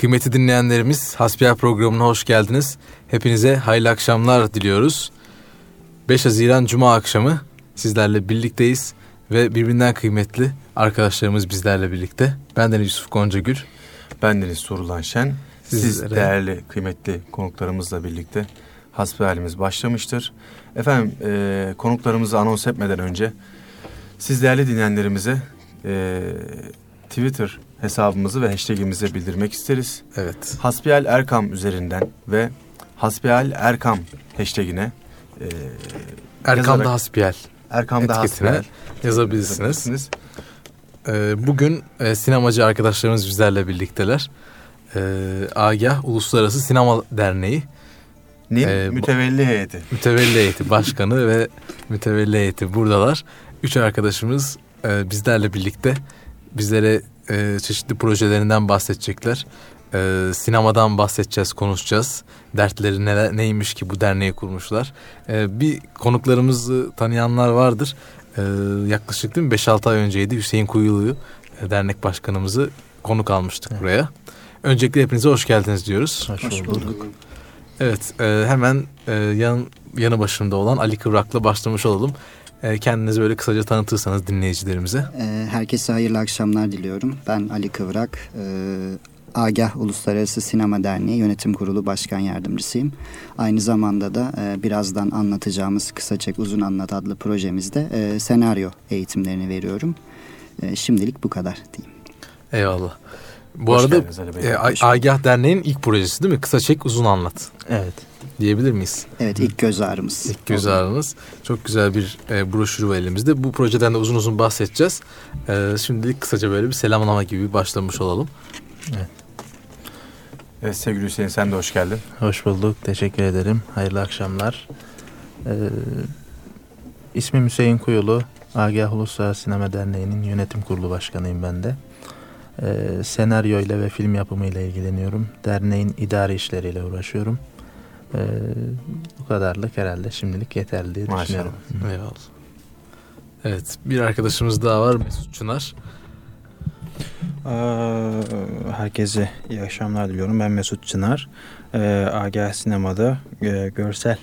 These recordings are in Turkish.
Kıymetli dinleyenlerimiz, Hasbihal programına hoş geldiniz. Hepinize hayırlı akşamlar diliyoruz. 5 Haziran Cuma akşamı sizlerle birlikteyiz ve birbirinden kıymetli arkadaşlarımız bizlerle birlikte. Bendeniz Yusuf Goncagül. Bendeniz Sorulan Şen. Siz değerli, kıymetli konuklarımızla birlikte hasbihalimiz başlamıştır. Efendim, konuklarımızı anons etmeden önce siz değerli dinleyenlerimize Twitter hesabımızı ve hashtagimizi bildirmek isteriz. Evet. Hasbihal Erkam üzerinden ve Hasbihal Erkam hashtagine Erkam'da Hasbihal Erkam'da Hasbihal yazabilirsiniz. Bugün sinemacı arkadaşlarımız bizlerle birlikteler. Agah Uluslararası Sinema Derneği mütevelli heyeti başkanı ve mütevelli heyeti buradalar. 3 arkadaşımız bizlerle birlikte bizlere çeşitli projelerinden bahsedecekler. Sinemadan bahsedeceğiz, konuşacağız. Dertleri neymiş ki bu derneği kurmuşlar. Bir konuklarımızı tanıyanlar vardır. Yaklaşık değil mi? 5-6 ay önceydi. Hüseyin Kuyulu'yu, dernek başkanımızı konuk almıştık buraya. Öncelikle hepinize hoş geldiniz diyoruz. Hoş bulduk. Evet, hemen yanı başında olan Ali Kıvrak'la başlamış olalım. Kendinizi böyle kısaca tanıtırsanız dinleyicilerimize. Herkese hayırlı akşamlar diliyorum. Ben Ali Kıvrak. Agah Uluslararası Sinema Derneği Yönetim Kurulu Başkan Yardımcısıyım. Aynı zamanda da birazdan anlatacağımız Kısa Çek Uzun Anlat adlı projemizde senaryo eğitimlerini veriyorum. Şimdilik bu kadar diyeyim. Eyvallah. Bu arada Agah Derneği'nin ilk projesi değil mi? Kısa Çek Uzun Anlat. Evet. Diyebilir miyiz? Evet, ilk göz ağrımız. İlk göz ağrımız. Çok güzel bir broşürü var elimizde. Bu projeden de uzun uzun bahsedeceğiz. Şimdilik kısaca böyle bir selamlama gibi başlamış olalım. Evet, sevgili Hüseyin, sen de hoş geldin. Hoş bulduk. Teşekkür ederim. Hayırlı akşamlar. İsmim Hüseyin Kuyulu. Agah Uluslararası Sinema Derneği'nin yönetim kurulu başkanıyım ben de. Senaryo ile ve film yapımı ile ilgileniyorum. Derneğin idari işleriyle uğraşıyorum. Bu kadarlık herhalde şimdilik yeterli diye düşünüyorum. Eyvallah. Evet, bir arkadaşımız daha var, Mesut Çınar. Herkese iyi akşamlar diliyorum. Ben Mesut Çınar. Agah Sinema'da görsel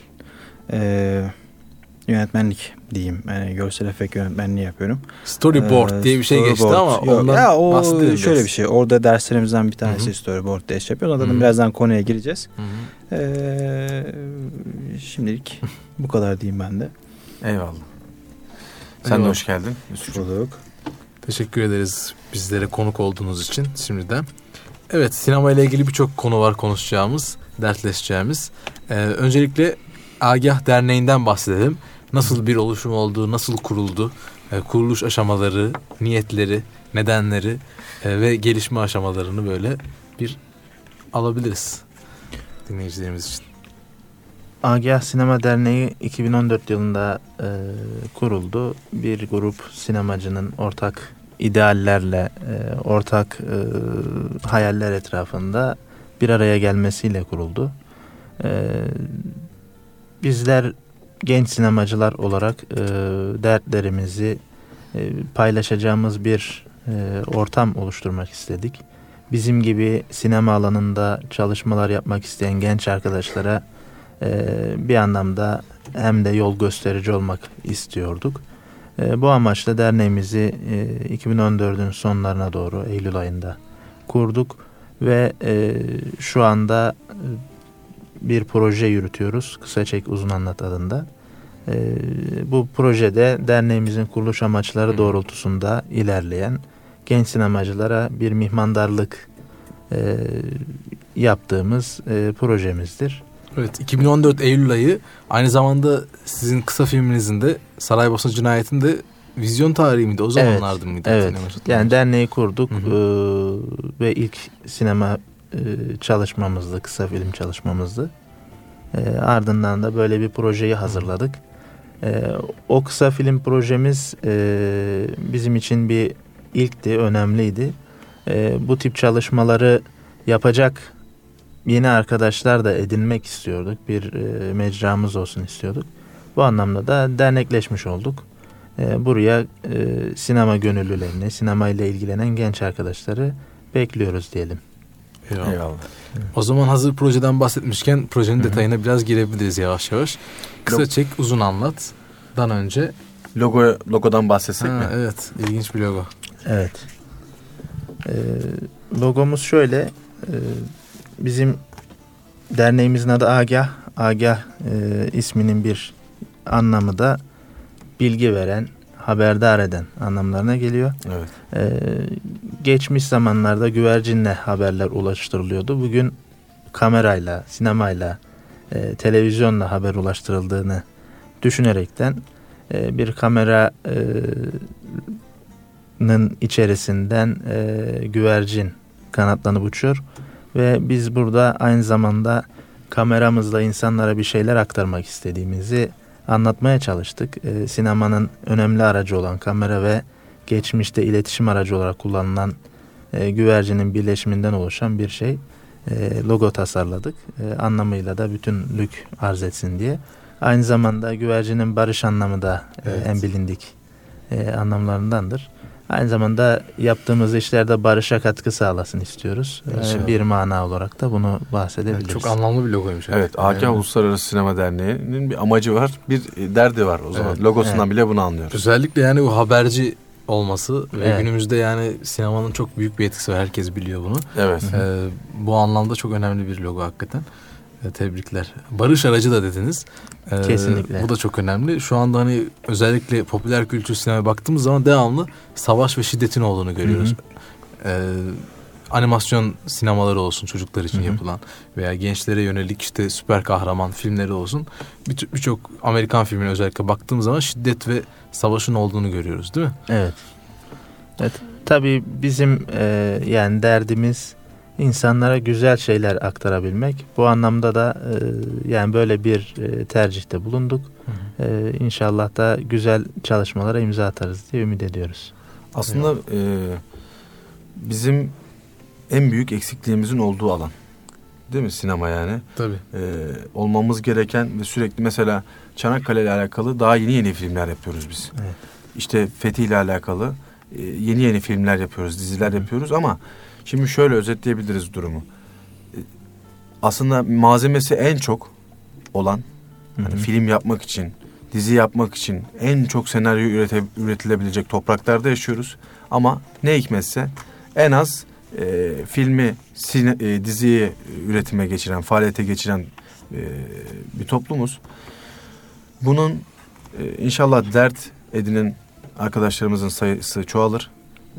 yönetmenlik diyeyim. Yani görsel efekt yönetmenliği yapıyorum. Storyboard diye bir şey geçti ama ondan bahsedelim. Şöyle bir şey. Orada derslerimizden bir tanesi storyboard ders yapıyoruz. Ondan birazdan konuya gireceğiz. Şimdilik bu kadar diyeyim ben de. Eyvallah. Sen de hoş geldin. Hoş bulduk. Teşekkür ederiz bizlere konuk olduğunuz için şimdiden. Evet, sinema ile ilgili birçok konu var konuşacağımız, dertleşeceğimiz. Öncelikle Agah Derneği'nden bahsedelim. Nasıl bir oluşum oldu, nasıl kuruldu, kuruluş aşamaları, niyetleri, nedenleri ve gelişme aşamalarını böyle bir alabiliriz dinleyicilerimiz için. Agah Sinema Derneği 2014 yılında kuruldu. Bir grup sinemacının ortak ideallerle, ortak hayaller etrafında bir araya gelmesiyle kuruldu. Bizler genç sinemacılar olarak dertlerimizi paylaşacağımız bir ortam oluşturmak istedik. Bizim gibi sinema alanında çalışmalar yapmak isteyen genç arkadaşlara bir anlamda hem de yol gösterici olmak istiyorduk. Bu amaçla derneğimizi 2014'ün sonlarına doğru Eylül ayında kurduk ve şu anda bir proje yürütüyoruz. Kısa Çek Uzun Anlat adında. Bu projede derneğimizin kuruluş amaçları doğrultusunda ilerleyen genç sinemacılara bir mihmandarlık yaptığımız projemizdir. Evet, 2014 Eylül ayı aynı zamanda sizin kısa filminizin de Saraybosna Cinayeti'nin de vizyon tarihi miydi? O zamanlardı mıydı? Evet. Yani derneği kurduk ve ilk sinema çalışmamızdı, kısa film çalışmamızdı. Ardından da böyle bir projeyi hazırladık. O kısa film projemiz bizim için bir ilkti, önemliydi. Bu tip çalışmaları yapacak yeni arkadaşlar da edinmek istiyorduk. Bir mecramız olsun istiyorduk. Bu anlamda da dernekleşmiş olduk. Buraya sinema gönüllülerini, sinema ile ilgilenen genç arkadaşları bekliyoruz diyelim. Eyvallah. O zaman hazır projeden bahsetmişken projenin detayına biraz girebiliriz yavaş yavaş. Kısa çek, uzun anlat'dan önce. Logodan bahsetsek mi? Evet, ilginç bir logo. Evet. Logomuz şöyle. Bizim derneğimizin adı Agah. Agah isminin bir anlamı da bilgi veren, haberdar eden anlamlarına geliyor. Evet. Geçmiş zamanlarda güvercinle haberler ulaştırılıyordu. Bugün kamerayla, sinemayla, televizyonla haber ulaştırıldığını düşünerekten bir kameranın içerisinden güvercin kanatlanıp uçuyor. Ve biz burada aynı zamanda kameramızla insanlara bir şeyler aktarmak istediğimizi anlatmaya çalıştık. Sinemanın önemli aracı olan kamera ve geçmişte iletişim aracı olarak kullanılan güvercinin birleşiminden oluşan bir şey. Logo tasarladık. Anlamıyla da bütünlük arz etsin diye. Aynı zamanda güvercinin barış anlamı da en bilindik anlamlarındandır. Aynı zamanda yaptığımız işlerde barışa katkı sağlasın istiyoruz. Bir mana olarak da bunu bahsedebiliriz. Evet, çok anlamlı bir logoymuş. Evet, Agah Uluslararası Sinema Derneği'nin bir amacı var, bir derdi var o zaman. Logosundan bile bunu anlıyoruz. Özellikle yani bu haberci olması ve günümüzde yani sinemanın çok büyük bir etkisi var. Herkes biliyor bunu. Evet. Bu anlamda çok önemli bir logo hakikaten. Tebrikler. Barış aracı da dediniz. Kesinlikle. Bu da çok önemli. Şu anda hani özellikle popüler kültür sinemaya baktığımız zaman devamlı savaş ve şiddetin olduğunu görüyoruz. Animasyon sinemaları olsun çocuklar için yapılan veya gençlere yönelik işte süper kahraman filmleri olsun. Birçok Amerikan filmine özellikle baktığımız zaman şiddet ve savaşın olduğunu görüyoruz, değil mi? Evet. Evet. Tabii bizim yani derdimiz insanlara güzel şeyler aktarabilmek. Bu anlamda da yani böyle bir tercihte bulunduk. İnşallah da güzel çalışmalara imza atarız diye ümit ediyoruz. Aslında bizim en büyük eksikliğimizin olduğu alan. Değil mi sinema yani? Tabii. Olmamız gereken ve sürekli mesela Çanakkale ile alakalı daha yeni filmler yapıyoruz biz. Evet. İşte Fethi ile alakalı yeni filmler yapıyoruz, diziler yapıyoruz ama şimdi şöyle özetleyebiliriz durumu. Aslında malzemesi en çok olan hani film yapmak için, dizi yapmak için en çok senaryo üretilebilecek topraklarda yaşıyoruz. Ama ne hikmetse en az filmi, diziyi üretime geçiren, faaliyete geçiren bir toplumuz. Bunun inşallah dert edinen arkadaşlarımızın sayısı çoğalır.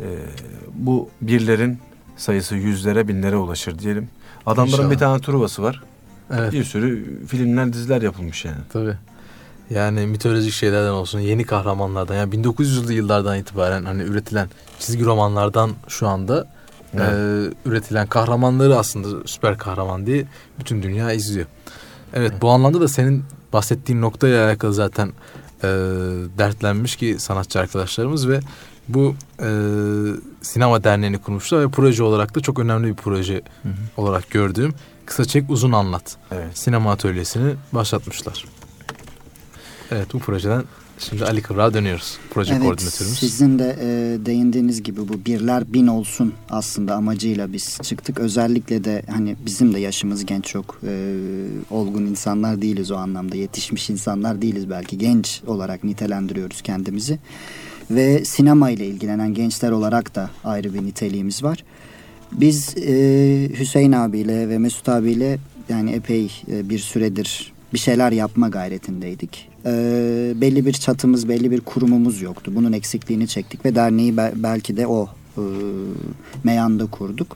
Bu birlerin sayısı yüzlere, binlere ulaşır diyelim. Adamların İnşallah. bir tane turnuvası var. Evet. Bir sürü filmler, diziler yapılmış yani. Tabii. Yani mitolojik şeylerden olsun, yeni kahramanlardan, yani 1900'lü yıllardan itibaren hani üretilen çizgi romanlardan şu anda üretilen kahramanları aslında süper kahraman diye bütün dünya izliyor. Evet, bu anlamda da senin bahsettiğin noktaya alakalı zaten dertlenmiş ki sanatçı arkadaşlarımız ve bu sinema derneğini kurmuşlar ve proje olarak da çok önemli bir proje olarak gördüğüm Kısa Çek Uzun Anlat sinema atölyesini başlatmışlar. Evet, bu projeden şimdi Ali Kıvrak'a dönüyoruz. Proje koordinatörümüz. Sizin de değindiğiniz gibi bu birler bin olsun aslında amacıyla biz çıktık. Özellikle de hani bizim de yaşımız genç, çok olgun insanlar değiliz o anlamda. Yetişmiş insanlar değiliz belki. Genç olarak nitelendiriyoruz kendimizi. Ve sinema ile ilgilenen gençler olarak da ayrı bir niteliğimiz var. Biz Hüseyin abiyle ve Mesut abiyle yani epey bir süredir bir şeyler yapma gayretindeydik. Belli bir çatımız, belli bir kurumumuz yoktu. Bunun eksikliğini çektik ve derneği belki de o meyanda kurduk.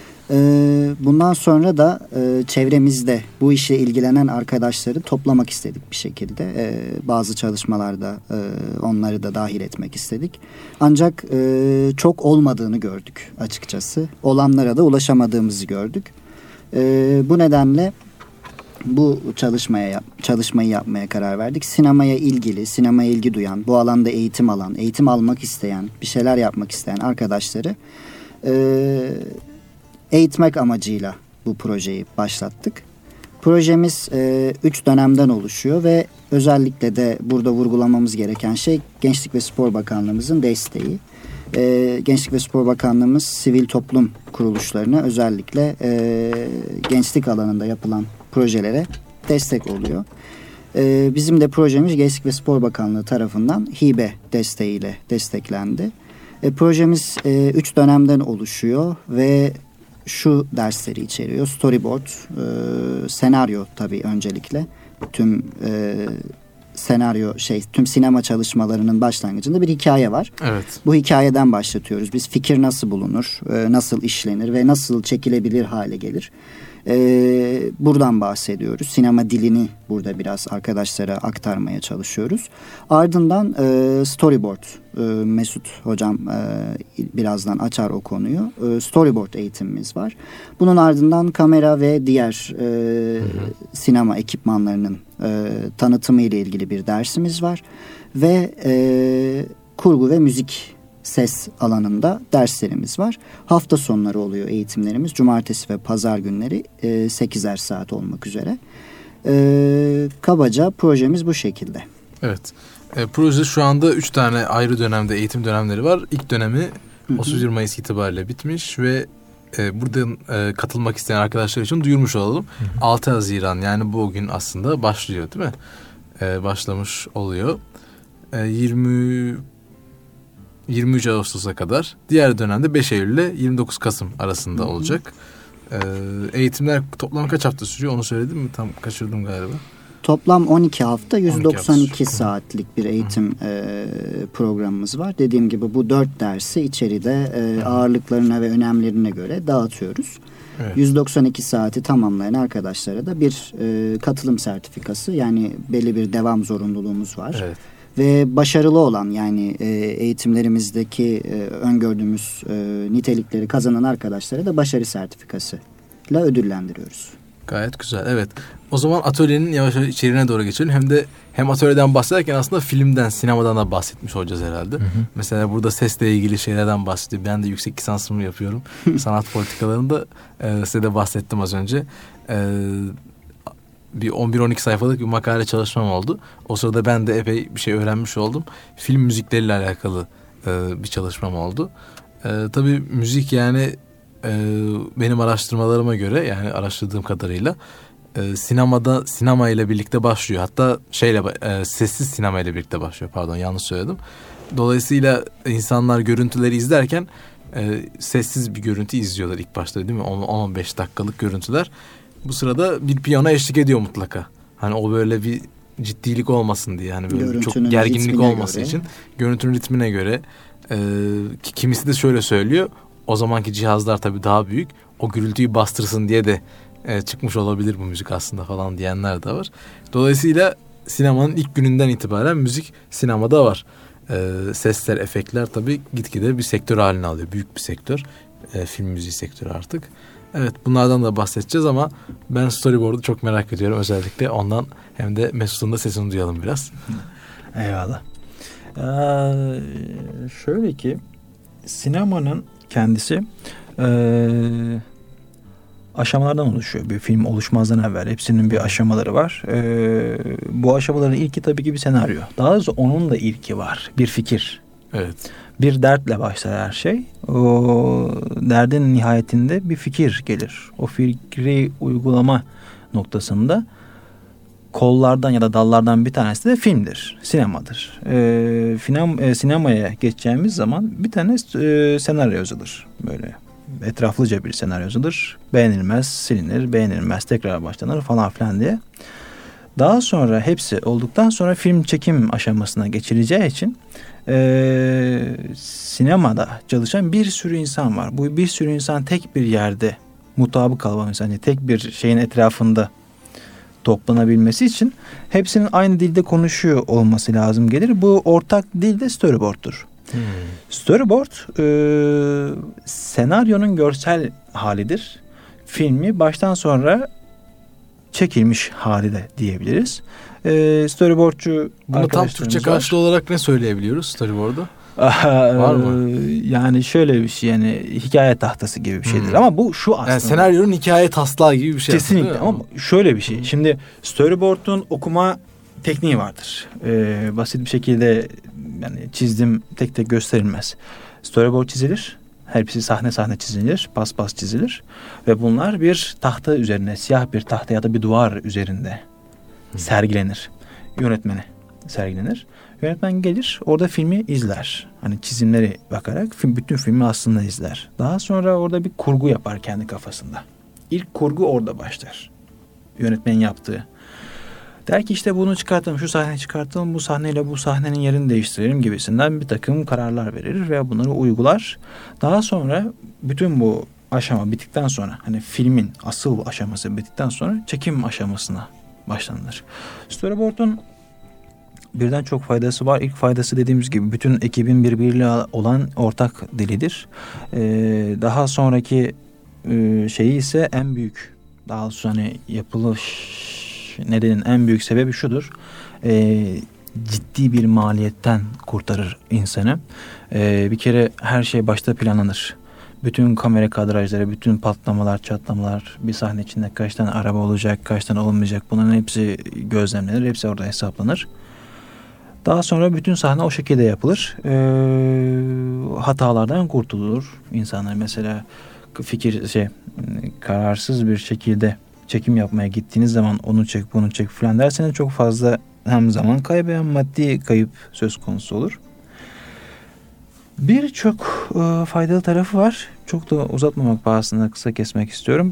Bundan sonra da çevremizde bu işle ilgilenen arkadaşları toplamak istedik bir şekilde. Bazı çalışmalarda onları da dahil etmek istedik. Ancak çok olmadığını gördük açıkçası. Olanlara da ulaşamadığımızı gördük. Bu nedenle bu çalışmayı yapmaya karar verdik. Sinemaya ilgili, sinemaya ilgi duyan, bu alanda eğitim alan, eğitim almak isteyen, bir şeyler yapmak isteyen arkadaşları eğitmek amacıyla bu projeyi başlattık. Projemiz 3 dönemden oluşuyor ve özellikle de burada vurgulamamız gereken şey Gençlik ve Spor Bakanlığımızın desteği. Gençlik ve Spor Bakanlığımız sivil toplum kuruluşlarına özellikle gençlik alanında yapılan projelere destek oluyor. Bizim de projemiz Gençlik ve Spor Bakanlığı tarafından hibe desteğiyle desteklendi. Projemiz 3 dönemden oluşuyor ve şu dersleri içeriyor. Storyboard, senaryo tabii öncelikle. Tüm tüm sinema çalışmalarının başlangıcında bir hikaye var. Evet. Bu hikayeden başlatıyoruz. Biz fikir nasıl bulunur, nasıl işlenir ve nasıl çekilebilir hale gelir. Buradan bahsediyoruz. Sinema dilini burada biraz arkadaşlara aktarmaya çalışıyoruz. Ardından storyboard, Mesut hocam birazdan açar o konuyu. Storyboard eğitimimiz var. Bunun ardından kamera ve diğer sinema ekipmanlarının tanıtımı ile ilgili bir dersimiz var. Ve kurgu ve müzik ses alanında derslerimiz var. Hafta sonları oluyor eğitimlerimiz. Cumartesi ve pazar günleri 8'er saat olmak üzere. Kabaca projemiz bu şekilde. Evet. Proje şu anda 3 tane ayrı dönemde eğitim dönemleri var. İlk dönemi 31 Mayıs itibariyle bitmiş ve buradan katılmak isteyen arkadaşlar için duyurmuş olalım. 6 Haziran yani bugün aslında başlıyor değil mi? Başlamış oluyor. 23 Ağustos'a kadar. Diğer dönemde 5 Eylül ile 29 Kasım arasında olacak. Eğitimler toplam kaç hafta sürüyor onu söyledim mi? Tam kaçırdım galiba. Toplam 12 hafta 192 saatlik bir eğitim programımız var. Dediğim gibi bu 4 dersi içeride ağırlıklarına ve önemlerine göre dağıtıyoruz. Evet. 192 saati tamamlayan arkadaşlara da bir katılım sertifikası yani belli bir devam zorunluluğumuz var. Evet. Ve başarılı olan yani eğitimlerimizdeki öngördüğümüz nitelikleri kazanan arkadaşlara da başarı sertifikası ile ödüllendiriyoruz. Gayet güzel. Evet. O zaman atölyenin yavaş yavaş içeriğine doğru geçelim. Hem atölyeden bahsederken aslında filmden, sinemadan da bahsetmiş olacağız herhalde. Mesela burada sesle ilgili şeylerden bahsediyor. Ben de yüksek lisansımı yapıyorum. Sanat politikalarında size de bahsettim az önce. Bir 11-12 sayfalık bir makale çalışmam oldu. O sırada ben de epey bir şey öğrenmiş oldum. Film müzikleriyle alakalı bir çalışmam oldu. Tabii müzik yani benim araştırmalarıma göre yani araştırdığım kadarıyla sinema ile birlikte başlıyor. Hatta sessiz sinema ile birlikte başlıyor. Pardon yanlış söyledim. Dolayısıyla insanlar görüntüleri izlerken sessiz bir görüntü izliyorlar ilk başta değil mi? 10-15 dakikalık görüntüler. Bu sırada bir piyano eşlik ediyor mutlaka. Hani o böyle bir ciddilik olmasın diye. Yani böyle görüntünün çok gerginlik olması için. Görüntünün ritmine göre. Kimisi de şöyle söylüyor. O zamanki cihazlar tabii daha büyük. O gürültüyü bastırsın diye de çıkmış olabilir bu müzik aslında falan diyenler de var. Dolayısıyla sinemanın ilk gününden itibaren müzik sinemada var. Sesler, efektler tabii gitgide bir sektör haline alıyor. Büyük bir sektör. Film müziği sektörü artık. Evet bunlardan da bahsedeceğiz ama ben storyboard'u çok merak ediyorum özellikle ondan hem de Mesut'un da sesini duyalım biraz. Eyvallah. Şöyle ki sinemanın kendisi aşamalardan oluşuyor. Bir film oluşmazdan evvel hepsinin bir aşamaları var. Bu aşamaların ilki tabii ki bir senaryo. Daha doğrusu onun da ilki var. Bir fikir. Evet. Bir dertle başlar her şey. O derdin nihayetinde bir fikir gelir. O fikri uygulama noktasında kollardan ya da dallardan bir tanesi de filmdir, sinemadır. Sinemaya geçeceğimiz zaman bir tane senaryo yazılır. Böyle etraflıca bir senaryo yazılır. Beğenilmez, silinir, beğenilmez, tekrar başlanır falan filan diye. Daha sonra hepsi olduktan sonra film çekim aşamasına geçileceği için sinemada çalışan bir sürü insan var. Bu bir sürü insan tek bir yerde mutabık kalmamış. Yani tek bir şeyin etrafında toplanabilmesi için hepsinin aynı dilde konuşuyor olması lazım gelir. Bu ortak dil de storyboard'tur. Storyboard senaryonun görsel halidir. Filmi baştan sonra çekilmiş hali de diyebiliriz. Storyboardçu bunu tam Türkçe karşılığı olarak ne söyleyebiliyoruz storyboard'u? Var mı? Yani şöyle bir şey yani hikaye tahtası gibi bir şeydir. Ama bu şu aslında. Yani senaryonun hikaye taslağı gibi bir şey. Kesinlikle ama şöyle bir şey. Şimdi storyboard'un okuma tekniği vardır. Basit bir şekilde yani çizdim tek tek gösterilmez. Storyboard çizilir. Hepsi sahne sahne çizilir. Pas pas çizilir. Ve bunlar bir tahta üzerine, siyah bir tahta ya da bir duvar üzerinde sergilenir. Yönetmene sergilenir. Yönetmen gelir, orada filmi izler. Hani çizimleri bakarak bütün filmi aslında izler. Daha sonra orada bir kurgu yapar kendi kafasında. İlk kurgu orada başlar. Yönetmenin yaptığı. Der ki işte bunu çıkartalım, şu sahneyi çıkartalım, bu sahneyle bu sahnenin yerini değiştirelim gibisinden bir takım kararlar verir ve bunları uygular. Daha sonra bütün bu aşama bittikten sonra, hani filmin asıl aşaması bittikten sonra çekim aşamasına başlanır. Storyboard'un birden çok faydası var. İlk faydası dediğimiz gibi bütün ekibin birbiriyle olan ortak dilidir. Daha sonraki şeyi ise en büyük, daha doğrusu hani yapılış nedenin en büyük sebebi şudur. Ciddi bir maliyetten kurtarır insanı. Bir kere her şey başta planlanır. Bütün kamera kadrajları, bütün patlamalar, çatlamalar, bir sahne içinde kaç tane araba olacak, kaç tane olmayacak, bunların hepsi gözlemlenir, hepsi orada hesaplanır. Daha sonra bütün sahne o şekilde yapılır. Hatalardan kurtulur insanlar. Mesela kararsız bir şekilde çekim yapmaya gittiğiniz zaman onu çek, bunu çek falan derseniz çok fazla hem zaman kaybı hem maddi kayıp söz konusu olur. Birçok faydalı tarafı var. Çok da uzatmamak pahasına kısa kesmek istiyorum.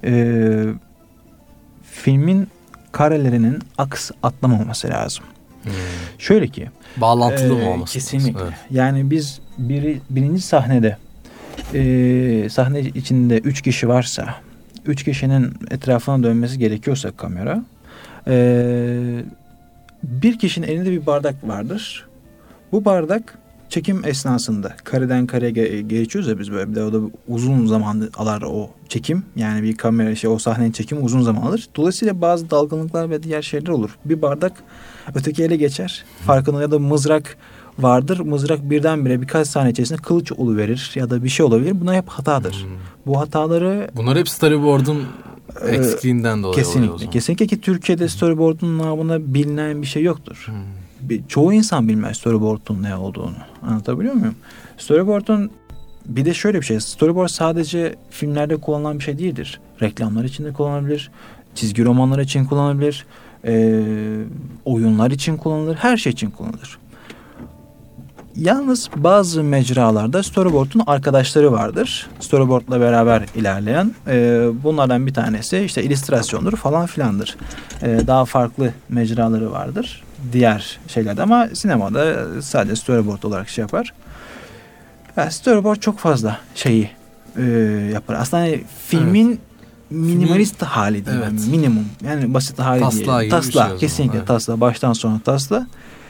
Filmin karelerinin aks atlamaması lazım. Şöyle ki. Bağlantılı mı olması? Kesinlikle. Evet. Yani biz birinci sahnede sahne içinde 3 kişi varsa, 3 kişinin etrafına dönmesi gerekiyorsa kamera, bir kişinin elinde bir bardak vardır. Bu bardak çekim esnasında kareden kareye geçiyoruz ya biz böyle, bir de o da uzun zaman alır o çekim. Yani bir kamera o sahnenin çekimi uzun zaman alır. Dolayısıyla bazı dalgınlıklar ve diğer şeyler olur. Bir bardak öteki ele geçer. Farkında, ya da mızrak vardır. Mızrak birdenbire birkaç saniye içerisinde kılıç oluverir ya da bir şey olabilir. Bunlar hep hatadır. Bu hataları... Bunlar hep storyboard'un eksikliğinden dolayı kesinlikle, oluyor o zaman. Kesinlikle ki Türkiye'de storyboard'un namına bilinen bir şey yoktur. Çoğu insan bilmez storyboard'un ne olduğunu. Anlatabiliyor muyum? Storyboard'un bir de şöyle bir şey. Storyboard sadece filmlerde kullanılan bir şey değildir. Reklamlar için de kullanılabilir. Çizgi romanlar için kullanılabilir. Oyunlar için kullanılır. Her şey için kullanılır. Yalnız bazı mecralarda storyboard'un arkadaşları vardır. Storyboard'la beraber ilerleyen. Bunlardan bir tanesi işte illüstrasyondur falan filandır. Daha farklı mecraları vardır. Diğer şeylerde ama sinemada sadece storyboard olarak şey yapar. Yani storyboard çok fazla şeyi yapar. Aslında yani filmin minimalist hali değil. Evet. Minimum. Yani basit hali değil. Tasla. Şey kesinlikle evet. Tasla. Baştan sona tasla.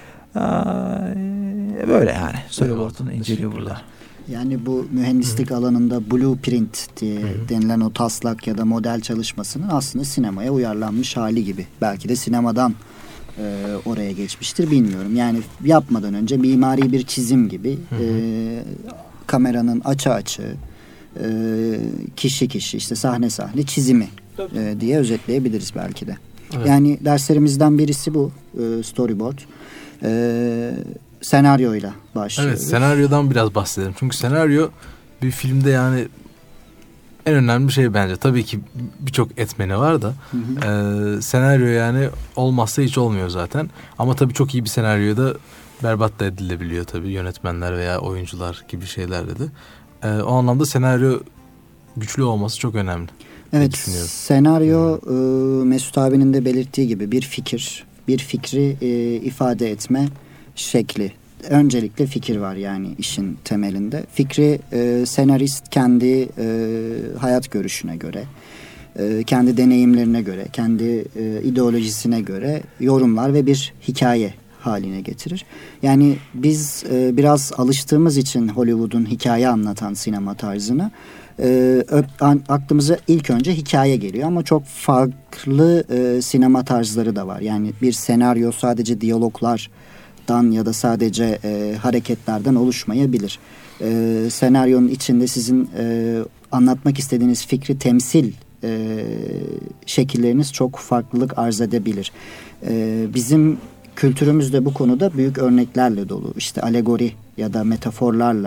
Böyle yani. Storyboard'un inceliği burada. Yani bu mühendislik alanında blueprint diye denilen o taslak ya da model çalışmasının aslında sinemaya uyarlanmış hali gibi. Belki de sinemadan oraya geçmiştir, bilmiyorum. Yani yapmadan önce mimari bir çizim gibi kameranın açı kişi işte sahne çizimi diye özetleyebiliriz belki de. Evet. Yani derslerimizden birisi bu storyboard. Senaryoyla başlıyoruz. Evet, senaryodan biraz bahsedelim. Çünkü senaryo bir filmde yani en önemli şey bence. Tabii ki birçok etmeni var da senaryo yani olmazsa hiç olmuyor zaten. Ama tabii çok iyi bir senaryoya da berbat da edilebiliyor tabii yönetmenler veya oyuncular gibi şeylerle de. O anlamda senaryo güçlü olması çok önemli. Evet, senaryo Mesut abinin de belirttiği gibi bir fikri ifade etme şekli. Öncelikle fikir var yani işin temelinde. Fikri senarist kendi hayat görüşüne göre, kendi deneyimlerine göre, kendi ideolojisine göre yorumlar ve bir hikaye haline getirir. Yani biz biraz alıştığımız için Hollywood'un hikaye anlatan sinema tarzına aklımıza ilk önce hikaye geliyor ama çok farklı sinema tarzları da var. Yani bir senaryo sadece diyaloglardan ya da sadece hareketlerden oluşmayabilir. Senaryonun içinde sizin anlatmak istediğiniz fikri temsil şekilleriniz çok farklılık arz edebilir. Bizim kültürümüzde bu konuda büyük örneklerle dolu. İşte alegori ya da metaforlarla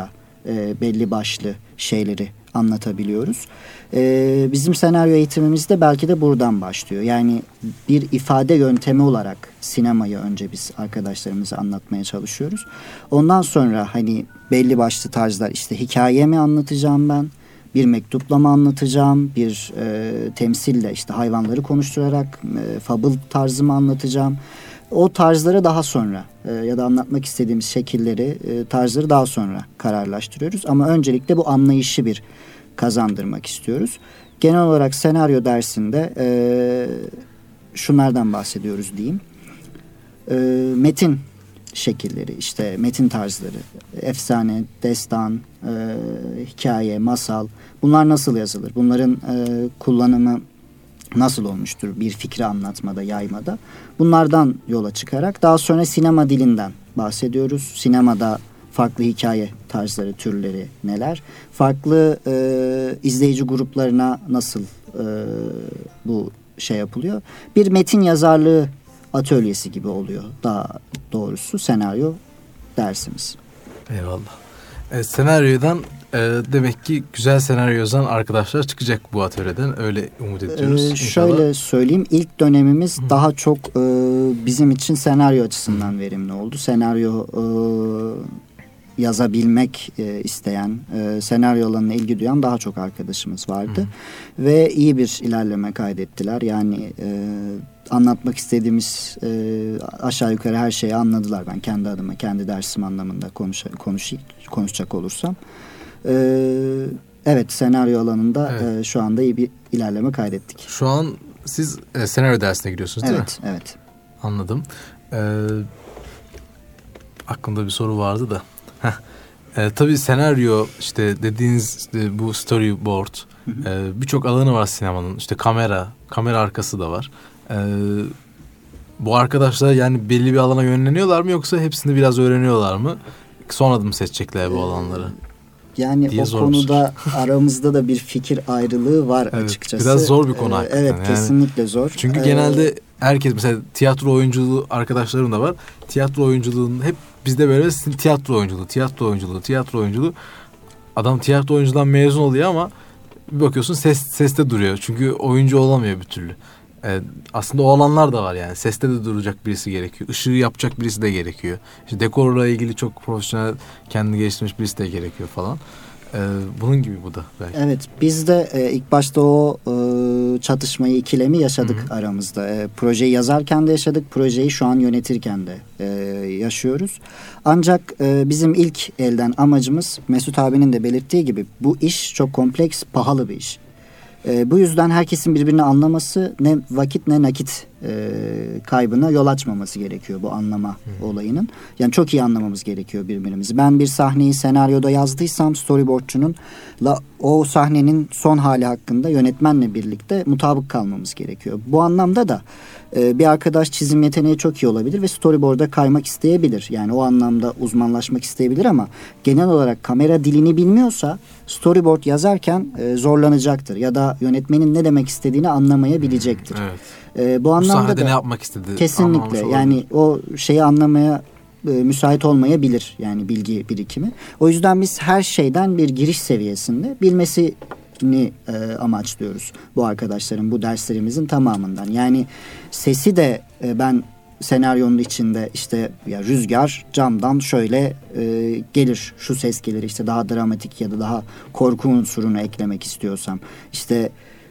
belli başlı şeyleri anlatabiliyoruz. Bizim senaryo eğitimimizde belki de buradan başlıyor. Yani bir ifade yöntemi olarak sinemayı önce biz arkadaşlarımıza anlatmaya çalışıyoruz. Ondan sonra hani belli başlı tarzlar, işte hikaye mi anlatacağım ben, bir mektupla mı anlatacağım, bir temsille işte hayvanları konuşturarak fable tarzı mı anlatacağım. O tarzları daha sonra ya da anlatmak istediğimiz şekilleri, tarzları daha sonra kararlaştırıyoruz. Ama öncelikle bu anlayışı bir kazandırmak istiyoruz. Genel olarak senaryo dersinde şunlardan bahsediyoruz diyeyim. Metin şekilleri, işte metin tarzları, efsane, destan, hikaye, masal, bunlar nasıl yazılır? Bunların kullanımı nasıl olmuştur bir fikri anlatmada, yaymada? Bunlardan yola çıkarak daha sonra sinema dilinden bahsediyoruz. Sinemada farklı hikaye tarzları, türleri neler? Farklı izleyici gruplarına nasıl bu şey yapılıyor? Bir metin yazarlığı atölyesi gibi oluyor daha doğrusu senaryo dersimiz. Eyvallah. Senaryodan demek ki güzel senaryo yazan arkadaşlar çıkacak bu atölyeden. Öyle umut ediyoruz. Şöyle söyleyeyim. İlk dönemimiz daha çok bizim için senaryo açısından verimli oldu. Senaryo yazabilmek isteyen, senaryo alanına ilgi duyan daha çok arkadaşımız vardı. Ve iyi bir ilerleme kaydettiler. Yani anlatmak istediğimiz aşağı yukarı her şeyi anladılar. Ben kendi adıma, kendi dersim anlamında konuşacak olursam. Evet, senaryo alanında şu anda iyi bir ilerleme kaydettik. Şu an siz senaryo dersine gidiyorsunuz değil mi? Evet. Anladım. Aklımda bir soru vardı da. Tabii senaryo işte dediğiniz bu storyboard birçok alanı var sinemanın. İşte kamera arkası da var. Bu arkadaşlar yani belli bir alana yönleniyorlar mı yoksa hepsini biraz öğreniyorlar mı? Sonra mı seçecekler bu alanları? Yani diye o konuda aramızda da bir fikir ayrılığı var açıkçası. Biraz zor bir konu hakikaten. Evet, kesinlikle zor. Çünkü genelde herkes, mesela tiyatro oyunculuğu arkadaşlarım da var. Tiyatro oyunculuğunun hep bizde böyle tiyatro oyunculuğu. Adam tiyatro oyunculuğundan mezun oluyor ama bir bakıyorsun seste duruyor. Çünkü oyuncu olamıyor bir türlü. Aslında o alanlar da var yani. Seste de duracak birisi gerekiyor. Işığı yapacak birisi de gerekiyor. İşte dekorla ilgili çok profesyonel, kendini geliştirmiş birisi de gerekiyor falan. Bunun gibi bu da belki. Evet, biz de ilk başta o çatışmayı, ikilemi yaşadık aramızda. Projeyi yazarken de yaşadık, projeyi şu an yönetirken de yaşıyoruz. Ancak bizim ilk elden amacımız, Mesut abinin de belirttiği gibi, bu iş çok kompleks, pahalı bir iş. Bu yüzden herkesin birbirini anlaması, ne vakit ne nakit kaybına yol açmaması gerekiyor bu anlama olayının. Yani çok iyi anlamamız gerekiyor birbirimizi. Ben bir sahneyi senaryoda yazdıysam storyboardçunun o sahnenin son hali hakkında yönetmenle birlikte mutabık kalmamız gerekiyor. Bu anlamda da bir arkadaş çizim yeteneği çok iyi olabilir ve storyboard'a kaymak isteyebilir. Yani o anlamda uzmanlaşmak isteyebilir ama genel olarak kamera dilini bilmiyorsa storyboard yazarken zorlanacaktır ya da yönetmenin ne demek istediğini anlamayabilecektir. Evet. Bu anlamda da ne yapmak istedi? Kesinlikle. Yani o şeyi anlamaya müsait olmayabilir, yani bilgi birikimi. O yüzden biz her şeyden bir giriş seviyesinde bilmesini amaçlıyoruz bu arkadaşların, bu derslerimizin tamamından. Yani sesi de ben senaryonun içinde işte ya rüzgar camdan şöyle gelir, şu ses gelir, işte daha dramatik ya da daha korku unsurunu eklemek istiyorsam, işte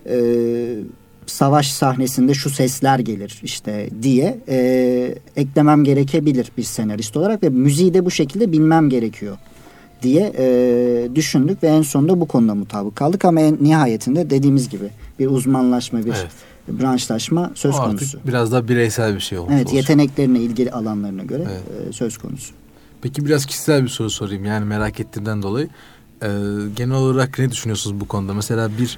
savaş sahnesinde şu sesler gelir işte diye eklemem gerekebilir bir senarist olarak ve müziği de bu şekilde bilmem gerekiyor diye düşündük ve en sonunda bu konuda mutabık kaldık ama en nihayetinde dediğimiz gibi bir uzmanlaşma, bir branşlaşma söz konusu. Artık biraz daha bireysel bir şey olmuş. Evet, yeteneklerine, ilgili alanlarına göre söz konusu. Peki biraz kişisel bir soru sorayım, yani merak ettiğimden dolayı. Genel olarak ne düşünüyorsunuz bu konuda? Mesela bir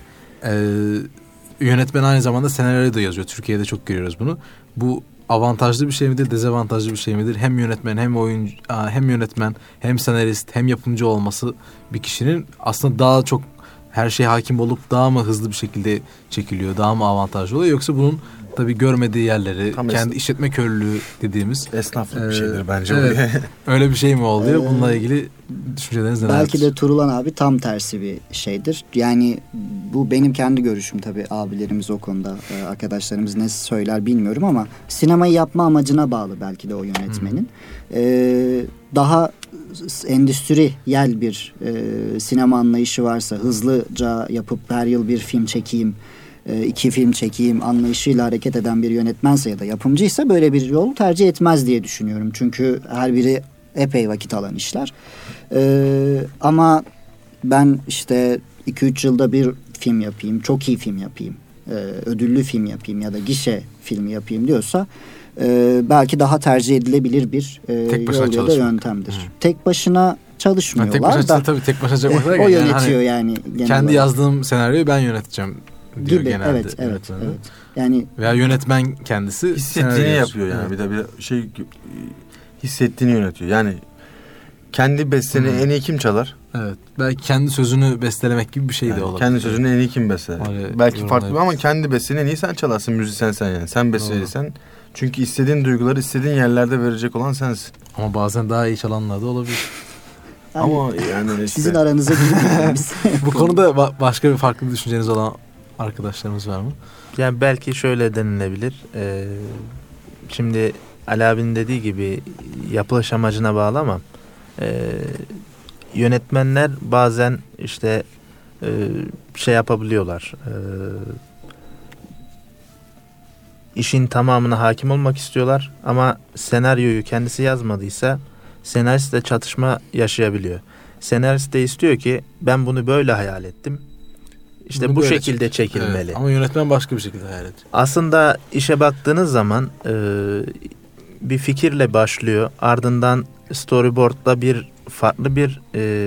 yönetmen aynı zamanda senaryo da yazıyor. Türkiye'de çok görüyoruz bunu. Bu avantajlı bir şey midir, dezavantajlı bir şey midir? Hem yönetmen hem oyuncu, hem yönetmen hem senarist hem yapımcı olması bir kişinin aslında daha çok her şeye hakim olup daha mı hızlı bir şekilde çekiliyor, daha mı avantajlı oluyor, yoksa bunun tabii görmediği yerleri, Tam kendi işletme körlüğü dediğimiz esnaflık bir şeydir bence. Evet, öyle bir şey mi oluyor? Bununla ilgili düşünceleriniz nelerdir? Belki de Turulan abi tam tersi bir şeydir. Yani bu benim kendi görüşüm tabii, abilerimiz o konuda, arkadaşlarımız ne söyler bilmiyorum ama sinemayı yapma amacına bağlı belki de o yönetmenin. Daha endüstriyel bir sinema anlayışı varsa, hızlıca yapıp her yıl bir film çekeyim, 2 film çekeyim anlayışıyla hareket eden bir yönetmense ya da yapımcıysa böyle bir yol tercih etmez diye düşünüyorum. Çünkü her biri epey vakit alan işler. Ama ben işte 2-3 yılda bir film yapayım, çok iyi film yapayım, ödüllü film yapayım ya da gişe filmi yapayım diyorsa belki daha tercih edilebilir bir yol ya da yöntemdir. Tek başına çalışmıyorlar tek başına da tabii tek başına çalışmak o yönetiyor yani. Kendi olarak. Yazdığım senaryoyu ben yöneteceğim diyor Gibi. genelde. Evet. Yani veya yönetmen kendisi hissettiğini yapıyor yani. Bir de bir şey hissettiğini yönetiyor. Yani kendi besteni en iyi kim çalar? Evet. Belki kendi sözünü bestelemek gibi bir şey de olabilir. Kendi sözünü en iyi kim besteler? Belki farklı ama kendi besteni en iyi sen çalarsın, müzisyen sen yani. Sen bestelirsen. Çünkü istediğin duyguları istediğin yerlerde verecek olan sensin. Ama bazen daha iyi çalanlar da olabilir. Ama yani işte... Sizin aranıza girmeyeceğimiz. Bu konuda başka bir farklı düşünceniz olan arkadaşlarımız var mı? Yani belki şöyle denilebilir. Şimdi Ali abinin dediği gibi yapılış amacına bağlı ama yönetmenler bazen işte şey yapabiliyorlar. İşin tamamına hakim olmak istiyorlar ama senaryoyu kendisi yazmadıysa senaristle çatışma yaşayabiliyor. Senarist de istiyor ki ben bunu böyle hayal ettim. İşte bu şekilde çekilmeli. Evet, ama yönetmen başka bir şekilde hayal ediyor. Aslında işe baktığınız zaman bir fikirle başlıyor. Ardından storyboard'la bir farklı bir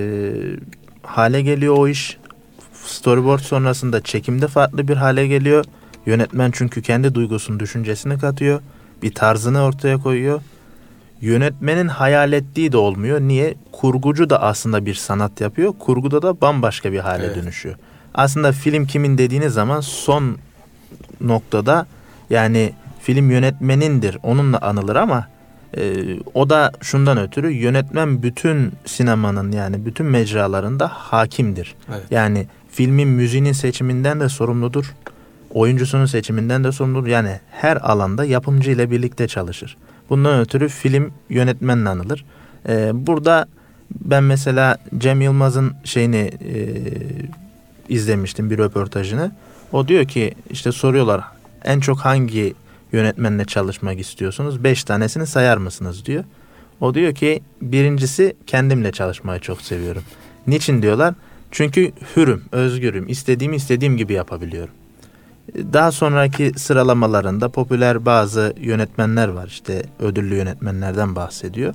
hale geliyor o iş. Storyboard sonrasında çekimde farklı bir hale geliyor. Yönetmen çünkü kendi duygusunu, düşüncesini katıyor. Bir tarzını ortaya koyuyor. Yönetmenin hayal ettiği de olmuyor. Niye? Kurgucu da aslında bir sanat yapıyor. Kurguda da bambaşka bir hale dönüşüyor. Aslında film kimin dediğiniz zaman son noktada yani film yönetmenindir. Onunla anılır ama o da şundan ötürü yönetmen bütün sinemanın yani bütün mecralarında hakimdir. Evet. Yani filmin müziğinin seçiminden de sorumludur. Oyuncusunun seçiminden de sorumludur. Yani her alanda yapımcı ile birlikte çalışır. Bundan ötürü film yönetmenle anılır. Burada ben mesela Cem Yılmaz'ın şeyini izlemiştim, bir röportajını. O diyor ki işte soruyorlar en çok hangi yönetmenle çalışmak istiyorsunuz? 5 tanesini sayar mısınız diyor. O diyor ki birincisi kendimle çalışmayı çok seviyorum. Niçin diyorlar? Çünkü hürüm, özgürüm. İstediğim gibi yapabiliyorum. Daha sonraki sıralamalarında popüler bazı yönetmenler var. İşte ödüllü yönetmenlerden bahsediyor.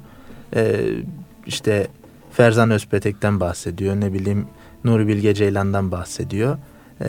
İşte Ferzan Özpetek'ten bahsediyor. Ne bileyim Nuri Bilge Ceylan'dan bahsediyor.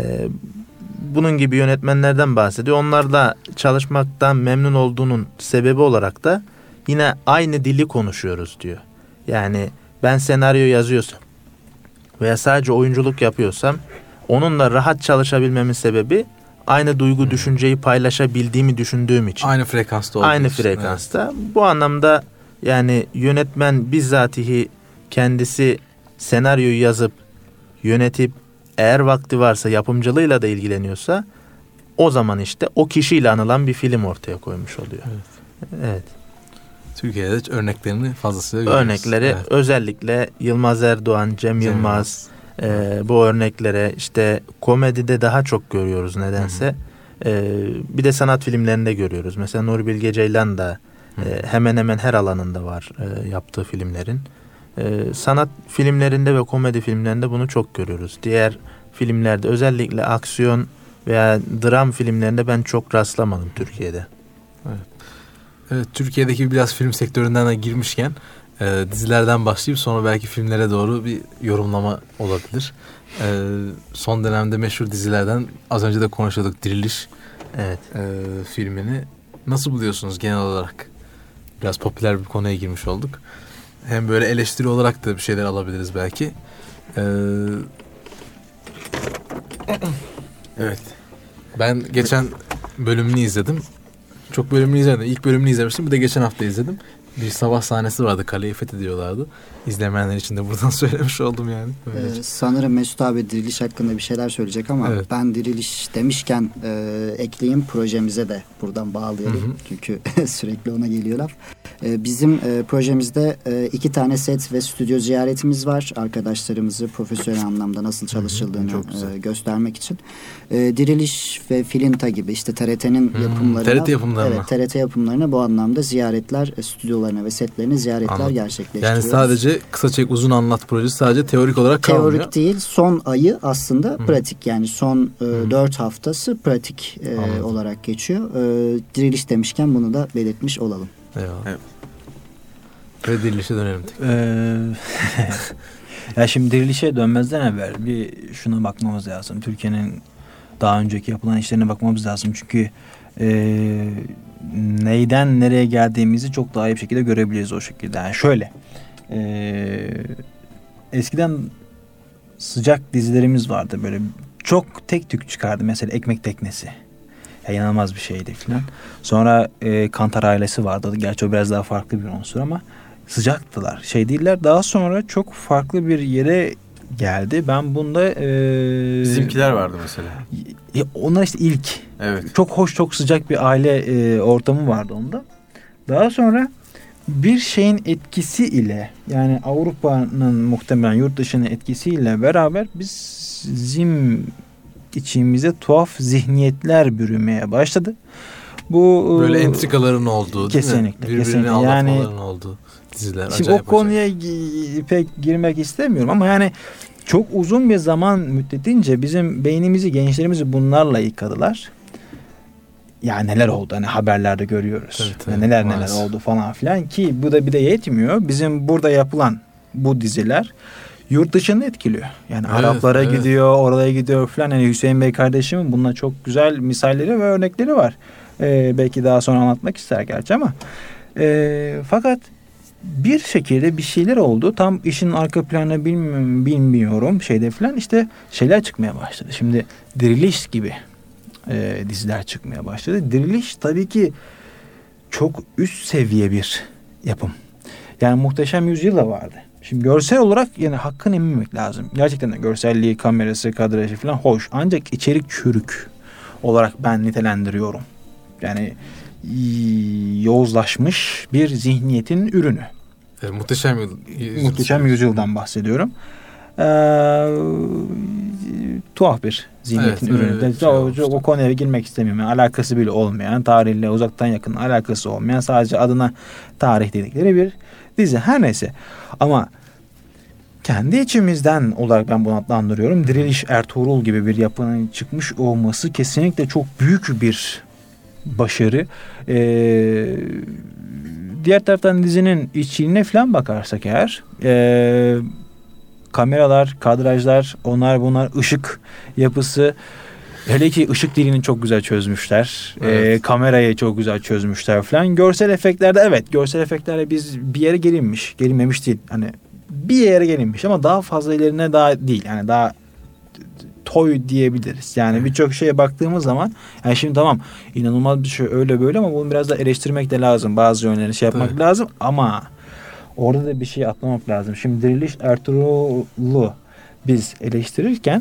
Bunun gibi yönetmenlerden bahsediyor. Onlarla çalışmaktan memnun olduğunun sebebi olarak da yine aynı dili konuşuyoruz diyor. Yani ben senaryo yazıyorsam veya sadece oyunculuk yapıyorsam onunla rahat çalışabilmemin sebebi aynı duygu düşünceyi paylaşabildiğimi düşündüğüm için. Aynı frekansta olduğu Aynı için. frekansta. Evet. Bu anlamda yani yönetmen bizzatihi kendisi senaryoyu yazıp yönetip eğer vakti varsa yapımcılığıyla da ilgileniyorsa o zaman işte o kişiyle anılan bir film ortaya koymuş oluyor. Evet. Türkiye'de örneklerini fazlasıyla görüyoruz. Örnekleri özellikle Yılmaz Erdoğan, Cem Yılmaz bu örneklere işte komedide daha çok görüyoruz nedense. Bir de sanat filmlerinde görüyoruz. Mesela Nuri Bilge Ceylan da hemen hemen her alanında var yaptığı filmlerin. Sanat filmlerinde ve komedi filmlerinde bunu çok görüyoruz. Diğer filmlerde özellikle aksiyon veya dram filmlerinde ben çok rastlamadım Türkiye'de. Evet, Türkiye'deki biraz film sektöründen de girmişken dizilerden başlayıp sonra belki filmlere doğru bir yorumlama olabilir. Son dönemde meşhur dizilerden az önce de konuşuyorduk, Diriliş filmini. Nasıl buluyorsunuz genel olarak? Biraz popüler bir konuya girmiş olduk. Hem böyle eleştiri olarak da bir şeyler alabiliriz belki. Evet. Ben geçen bölümünü izledim. Çok bölümünü izlemedim. İlk bölümünü izlemiştim. Bir de geçen hafta izledim. Bir savaş sahnesi vardı. Kaleyi fethediyorlardı. İzlemeyenler için de buradan söylemiş oldum yani. Sanırım Mesut abi diriliş hakkında bir şeyler söyleyecek ama evet. Ben diriliş demişken ekleyeyim, projemize de buradan bağlayalım. Hı hı. Çünkü sürekli ona geliyor laf. Bizim projemizde 2 tane set ve stüdyo ziyaretimiz var. Arkadaşlarımızı profesyonel anlamda nasıl çalışıldığını göstermek için. Diriliş ve Filinta gibi işte TRT'nin yapımlarına, TRT yapımlarına. Evet, TRT yapımlarına bu anlamda ziyaretler, stüdyolarına ve setlerine ziyaretler gerçekleştiriyoruz. Yani sadece kısa çek uzun anlat projesi sadece teorik olarak kalmıyor. Teorik değil, son ayı aslında pratik, yani son 4 haftası pratik olarak geçiyor. Diriliş demişken bunu da belirtmiş olalım. Eyvallah. Evet. Ve dirilişe dönelim. Ya şimdi dirilişe dönmezden evvel bir şuna bakmamız lazım. Türkiye'nin daha önceki yapılan işlerine bakmamız lazım. Çünkü neyden nereye geldiğimizi çok daha iyi bir şekilde görebiliriz o şekilde. Yani şöyle, eskiden sıcak dizilerimiz vardı, böyle çok tek tük çıkardı. Mesela Ekmek Teknesi. Ya inanılmaz bir şeydi filan. Sonra Kantar Ailesi vardı. Gerçi o biraz daha farklı bir unsur ama sıcaktılar. Şey değiller. Daha sonra çok farklı bir yere geldi. Ben bunda Bizimkiler vardı mesela. Onlar işte ilk. Evet. Çok hoş, çok sıcak bir aile ortamı vardı onda. Daha sonra bir şeyin etkisi ile, yani Avrupa'nın muhtemelen yurt dışının etkisiyle beraber bizim içimize tuhaf zihniyetler bürümeye başladı. Bu böyle entrikaların olduğu, kesinlikle, değil mi? Birbirini aldatmaların olduğu diziler. Şimdi o konuya pek girmek istemiyorum ama yani çok uzun bir zaman müddetince bizim beynimizi, gençlerimizi bunlarla yıkadılar. Ya neler oldu, hani haberlerde görüyoruz. Tabii, neler oldu falan filan, ki bu da bir de yetmiyor. Bizim burada yapılan bu diziler yurt dışını etkiliyor. Yani evet, Araplara gidiyor, oraya gidiyor falan. Yani Hüseyin Bey kardeşimin bununla çok güzel misalleri ve örnekleri var. Belki daha sonra anlatmak ister gerçi ama fakat bir şekilde bir şeyler oldu. Tam işin arka planını bilmiyorum şeyde falan, işte şeyler çıkmaya başladı. Şimdi Diriliş gibi diziler çıkmaya başladı. Diriliş tabii ki çok üst seviye bir yapım. Yani Muhteşem Yüzyıl da vardı. Şimdi görsel olarak yani hakkını yememek lazım. Gerçekten de görselliği, kamerası, kadrajı falan hoş. Ancak içerik çürük olarak ben nitelendiriyorum. Yani yozlaşmış bir zihniyetin ürünü. Muhteşem Yüzyıl'dan bahsediyorum. Tuhaf bir zihniyetin ürünü. O konuya girmek istemiyorum. Yani alakası bile olmayan, tarihle uzaktan yakın alakası olmayan, sadece adına tarih dedikleri bir dizi. Her neyse. Ama kendi içimizden olarak ben bunu adlandırıyorum. Diriliş, Ertuğrul gibi bir yapının çıkmış olması kesinlikle çok büyük bir başarı. Diğer taraftan dizinin içine falan bakarsak eğer, kameralar, kadrajlar, onlar bunlar, ışık yapısı, hele ki ışık dilini çok güzel çözmüşler. Evet. Kamerayı çok güzel çözmüşler falan. Görsel efektlerde, evet, görsel efektlerde biz bir yere gelinmemiş değil. Hani bir yere gelinmiş ama daha fazla ilerine daha değil. Yani daha toy diyebiliriz. Yani birçok şeye baktığımız zaman, yani şimdi tamam, inanılmaz bir şey öyle böyle ama bunu biraz da eleştirmek de lazım. Bazı yönlerini şey yapmak lazım ama orada da bir şey atlamak lazım. Şimdi Diriliş, Ertuğrul'u biz eleştirirken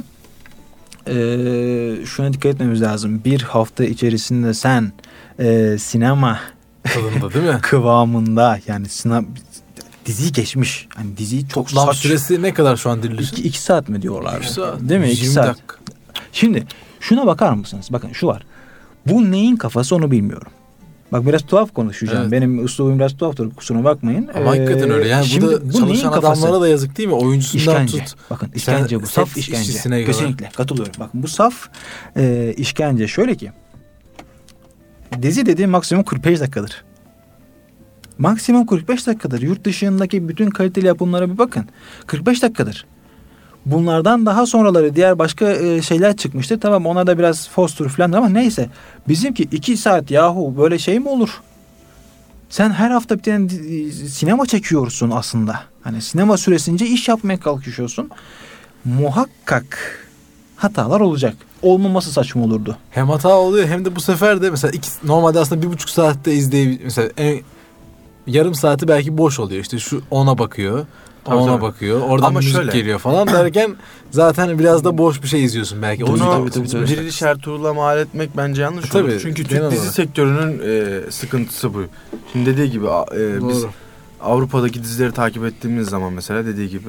şuna dikkat etmemiz lazım. Bir hafta içerisinde sen sinema tadında, değil mi? kıvamında, yani diziyi geçmiş. Hani diziyi çok toplam süresi ne kadar şu an Diriliş'in? 2 saat mi diyorlar? 2 saat. Değil mi? 2 saat. Dakika. Şimdi şuna bakar mısınız? Bakın şu var. Bu neyin kafası onu bilmiyorum. Bak biraz tuhaf konuşacağım. Evet. Benim üslubum biraz tuhaftır. Kusura bakmayın. Ama hakikaten öyle. Yani şimdi bu çalışan adamlara da yazık değil mi? Oyuncusundan işkence. Tut. Bakın işkence bu. Saf işkence. Kesinlikle katılıyorum. Bakın bu saf işkence. Şöyle ki, dizi dediğim maksimum 45 dakikadır. Maksimum 45 dakikadır. Yurt dışındaki bütün kaliteli yapımlara bir bakın. 45 dakikadır. Bunlardan daha sonraları diğer başka şeyler çıkmıştır. Tamam, ona da biraz fostur falan ama neyse. Bizimki 2 saat yahu, böyle şey mi olur? Sen her hafta bir tane sinema çekiyorsun aslında. Hani sinema süresince iş yapmaya kalkışıyorsun. Muhakkak hatalar olacak. Olmaması saçma olurdu. Hem hata oluyor hem de bu sefer de mesela normalde aslında 1,5 saatte mesela yarım saati belki boş oluyor. İşte şu ona bakıyor. Ona bakıyor. Oradan ama müzik geliyor falan derken zaten biraz da boş bir şey izliyorsun belki. Bunu Diriliş Ertuğrul'a mal etmek bence yanlış olur. Çünkü Türk dizi sektörünün sıkıntısı bu. Şimdi dediği gibi biz Avrupa'daki dizileri takip ettiğimiz zaman mesela dediği gibi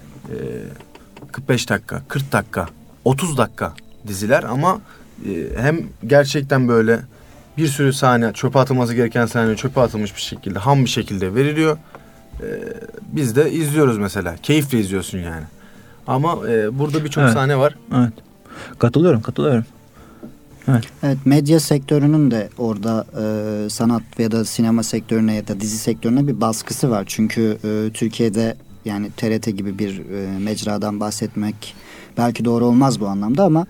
45 dakika, 40 dakika, 30 dakika diziler ama hem gerçekten böyle bir sürü sahne, çöpe atılması gereken sahne çöpe atılmış bir şekilde, ham bir şekilde veriliyor. Biz de izliyoruz mesela. Keyifle izliyorsun yani. Ama burada birçok sahne var. Evet. Katılıyorum. Evet, medya sektörünün de orada sanat ya da sinema sektörüne ya da dizi sektörüne bir baskısı var. Çünkü Türkiye'de yani TRT gibi bir mecradan bahsetmek belki doğru olmaz bu anlamda ama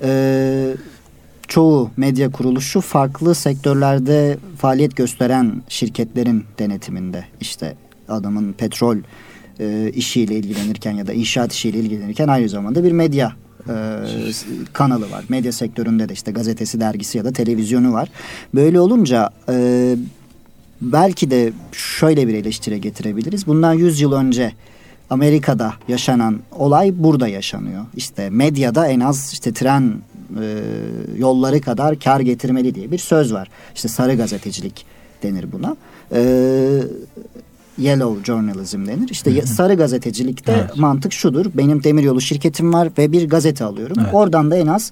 çoğu medya kuruluşu farklı sektörlerde faaliyet gösteren şirketlerin denetiminde. İşte adamın petrol işiyle ilgilenirken ya da inşaat işiyle ilgilenirken aynı zamanda bir medya kanalı var. Medya sektöründe de işte gazetesi, dergisi ya da televizyonu var. Böyle olunca belki de şöyle bir eleştiri getirebiliriz. Bundan 100 yıl önce Amerika'da yaşanan olay burada yaşanıyor. İşte medyada en az işte tren yolları kadar kar getirmeli diye bir söz var. İşte sarı gazetecilik denir buna. Yellow journalism denir. İşte sarı gazetecilikte mantık şudur. Benim demiryolu şirketim var ve bir gazete alıyorum. Evet. Oradan da en az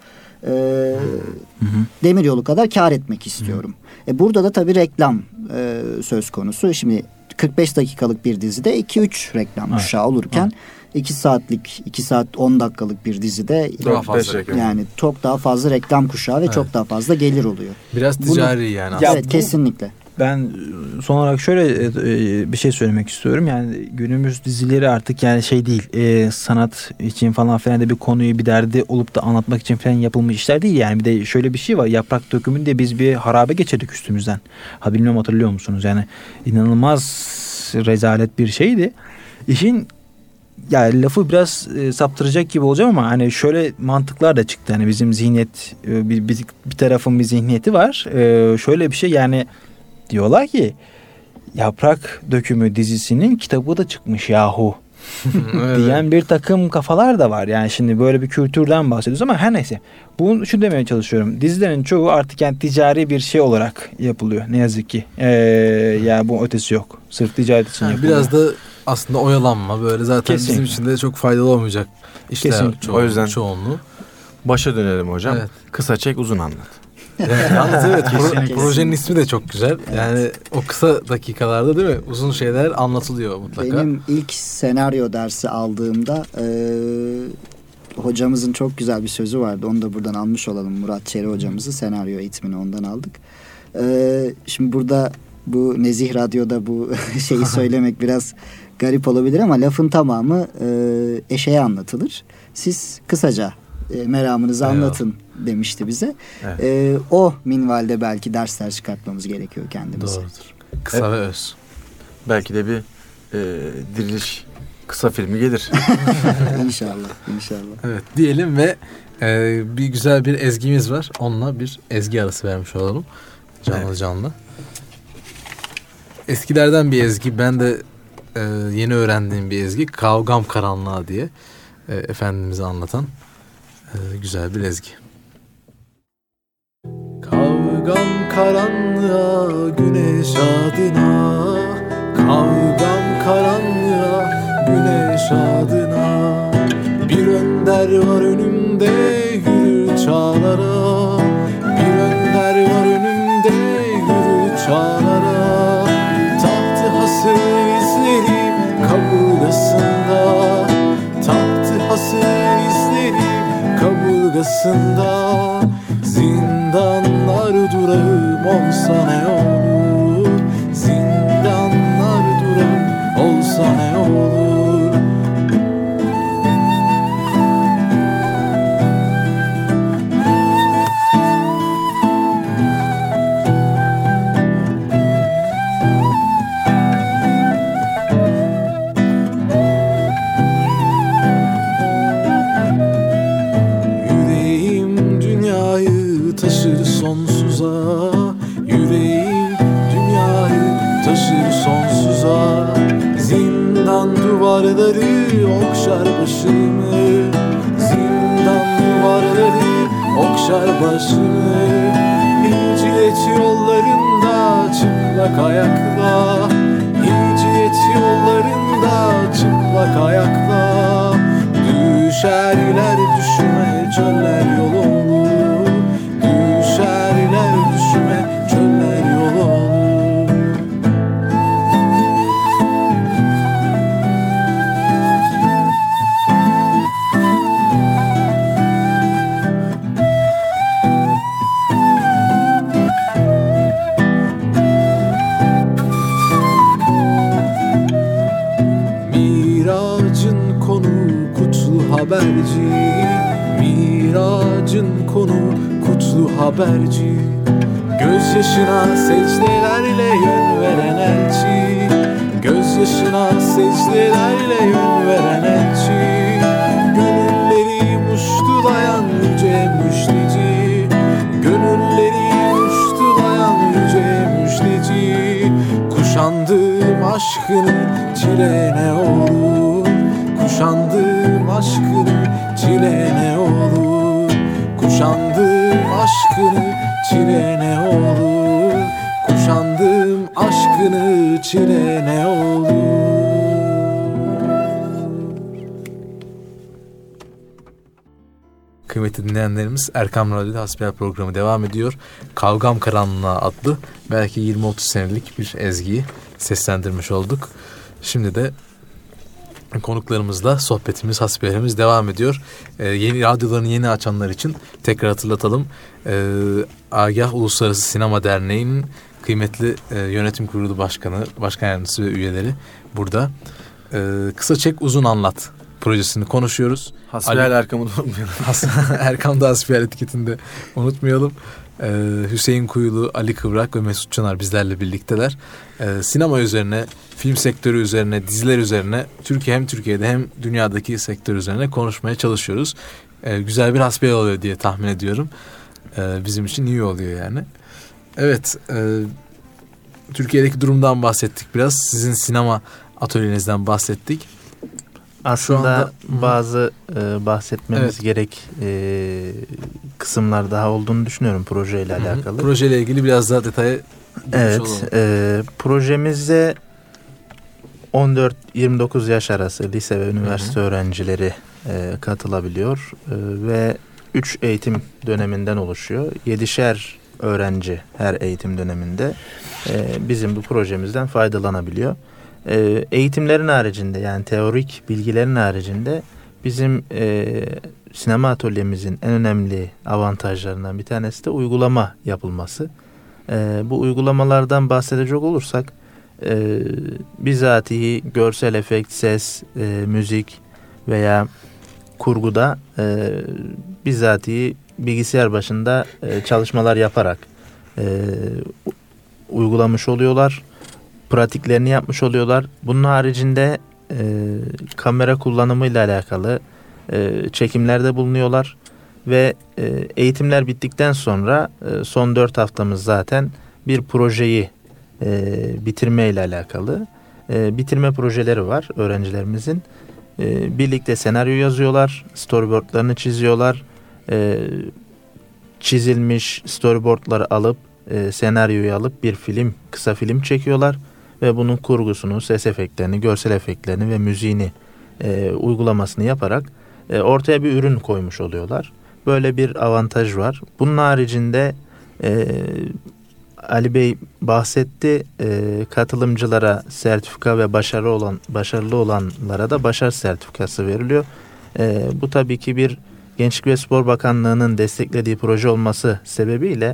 demiryolu kadar kar etmek istiyorum. Burada da tabii reklam söz konusu. Şimdi 45 dakikalık bir dizide 2-3 reklam kuşağı olurken 2 saat 10 dakikalık bir dizide daha fazla yani çok daha fazla reklam kuşağı ve çok daha fazla gelir oluyor. Biraz ticari yani aslında. Evet, kesinlikle. Ben son olarak şöyle bir şey söylemek istiyorum. Yani günümüz dizileri artık yani şey değil, sanat için falan filan da bir konuyu, bir derdi olup da anlatmak için falan yapılmış işler değil. Yani bir de şöyle bir şey var. Yaprak Dökümü'nde biz bir harabe geçirdik üstümüzden. Bilmiyorum, hatırlıyor musunuz? Yani inanılmaz rezalet bir şeydi. İşin yani lafı biraz saptıracak gibi olacağım ama hani şöyle mantıklar da çıktı. Hani bizim zihniyet, bir tarafın bir zihniyeti var. Şöyle bir şey, yani diyorlar ki Yaprak Dökümü dizisinin kitabı da çıkmış yahu diyen bir takım kafalar da var. Yani şimdi böyle bir kültürden bahsediyoruz ama her neyse. Bunu şu demeye çalışıyorum. Dizilerin çoğu artık yani ticari bir şey olarak yapılıyor. Ne yazık ki. Yani bu ötesi yok. Sırf ticaret için yapılıyor. Biraz da aslında oyalanma böyle zaten bizim için de çok faydalı olmayacak işler o yüzden çoğunluğu. Başa dönelim hocam. Evet. Kısa çek uzun anlat. Yalnız evet projenin ismi de çok güzel. Yani o kısa dakikalarda değil mi? Uzun şeyler anlatılıyor mutlaka. Benim ilk senaryo dersi aldığımda hocamızın çok güzel bir sözü vardı. Onu da buradan almış olalım. Murat Çeri hocamızı, senaryo eğitimini ondan aldık. Şimdi burada bu Nezih Radyo'da bu şeyi söylemek biraz garip olabilir ama lafın tamamı eşeğe anlatılır. Siz kısaca meramınızı anlatın demişti bize. Evet. O minvalde belki dersler çıkartmamız gerekiyor kendimize. Doğrudur. Kısa ve öz. Belki de bir diriliş kısa filmi gelir. İnşallah. Evet diyelim ve bir güzel bir ezgimiz var. Onunla bir ezgi arası vermiş olalım. Canlı. Eskilerden bir ezgi. Ben de yeni öğrendiğim bir ezgi. Kavgam Karanlığa diye Efendimiz'i anlatan güzel bir ezgi. Kavgam karanlığa, güneş adına. Kavgam karanlığa, güneş adına. Bir önder var önümde, yürü çağlara. Bir önder var önümde, yürü çağlara. Tahtı hasır izleri kaburgasında. Tahtı hasır izleri kaburgasında. Zindanlar durağım olsa ne olur? Zindanlar durağım olsa ne olur? sonsuza. Yüreğim dünyayı taşır sonsuza. Zindan duvarları okşar başımı. Zindan duvarları okşar başımı. İncilet yollarında çıplak ayakla. İncilet yollarında çıplak ayakla. Düşerler düşüme çöller yol olur. Düşerler düşüme çöller yol olur. Miracın konu kutlu haberci. Miracın konu kutlu haberci. Gözyaşına secdelerle yön veren elçi. Gözyaşına secdelerle yön veren elçi. Gönülleri muştulayan yüce müjdeci. Gönülleri muştulayan yüce müjdeci. Kuşandığım aşkını çile ne olur. Kuşandığım aşkını çile ne olur. Kuşandığım aşkını çile ne olur. Kuşandığım aşkını çile ne olur. Kıymetli dinleyenlerimiz, Erkam Radyo'da Hasbihal programı devam ediyor. Kavgam Karanlığa adlı belki 20-30 senelik bir ezgiyi seslendirmiş olduk. Şimdi de konuklarımızla sohbetimiz, hasbihalimiz devam ediyor. Yeni radyolarını yeni açanlar için tekrar hatırlatalım. Agah Uluslararası Sinema Derneği'nin kıymetli yönetim kurulu başkanı, başkan yardımcısı ve üyeleri burada. Kısa Çek Uzun Anlat projesini konuşuyoruz. Hasbihal Erkam'ı unutmayalım. Erkam'da Hasbihal etiketinde unutmayalım. Hüseyin Kuyulu, Ali Kıvrak ve Mesut Çınar bizlerle birlikteler. Sinema üzerine, film sektörü üzerine, diziler üzerine, hem Türkiye'de hem dünyadaki sektör üzerine konuşmaya çalışıyoruz. Güzel bir hasbihal oluyor diye tahmin ediyorum. Bizim için iyi oluyor yani. Evet, Türkiye'deki durumdan bahsettik biraz. Sizin sinema atölyenizden bahsettik. Aslında bazı bahsetmemiz gerek kısımlar daha olduğunu düşünüyorum projeyle alakalı. Projeyle ilgili biraz daha detaya projemizde 14-29 yaş arası lise ve üniversite öğrencileri katılabiliyor ve 3 eğitim döneminden oluşuyor. 7'şer öğrenci her eğitim döneminde bizim bu projemizden faydalanabiliyor. Eğitimlerin haricinde, yani teorik bilgilerin haricinde bizim sinema atölyemizin en önemli avantajlarından bir tanesi de uygulama yapılması. Bu uygulamalardan bahsedecek olursak bizatihi görsel efekt, ses, müzik veya kurguda bizatihi bilgisayar başında çalışmalar yaparak uygulamış oluyorlar. Pratiklerini yapmış oluyorlar. Bunun haricinde kamera kullanımıyla alakalı çekimlerde bulunuyorlar ve eğitimler bittikten sonra son 4 haftamız zaten bir projeyi bitirme ile alakalı. Bitirme projeleri var öğrencilerimizin. Birlikte senaryo yazıyorlar, storyboardlarını çiziyorlar. Çizilmiş storyboardları alıp senaryoyu alıp bir kısa film çekiyorlar ve bunun kurgusunu, ses efektlerini, görsel efektlerini ve müziğini uygulamasını yaparak ortaya bir ürün koymuş oluyorlar. Böyle bir avantaj var. Bunun haricinde Ali Bey bahsetti, katılımcılara sertifika ve başarılı olanlara da başarı sertifikası veriliyor. Bu tabii ki bir Gençlik ve Spor Bakanlığı'nın desteklediği proje olması sebebiyle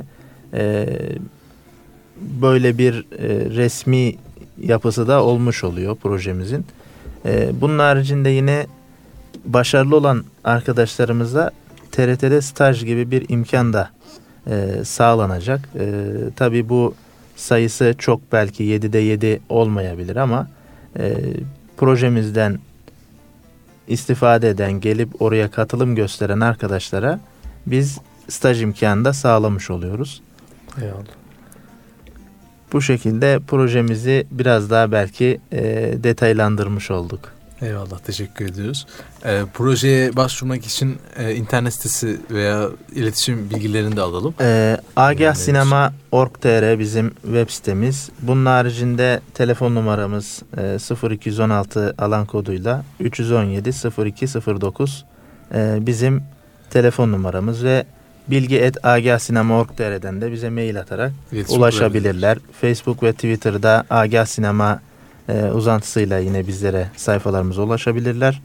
böyle bir resmi yapısı da olmuş oluyor projemizin. Bunun haricinde yine başarılı olan arkadaşlarımıza TRT'de staj gibi bir imkan da sağlanacak. Tabii bu sayısı çok, belki 7'de 7 olmayabilir ama projemizden istifade eden, gelip oraya katılım gösteren arkadaşlara biz staj imkanı da sağlamış oluyoruz. Eyvallah. Bu şekilde projemizi biraz daha belki detaylandırmış olduk. Eyvallah, teşekkür ediyoruz. Projeye başvurmak için internet sitesi veya iletişim bilgilerini de alalım. agahsinema.org.tr bizim web sitemiz. Bunun haricinde telefon numaramız 0216 alan koduyla 317 0209 bizim telefon numaramız ve bilgi@agahsinema.org.tr'den de bize mail atarak ulaşabilirler. Facebook ve Twitter'da Agah Sinema uzantısıyla yine bizlere, sayfalarımıza ulaşabilirler.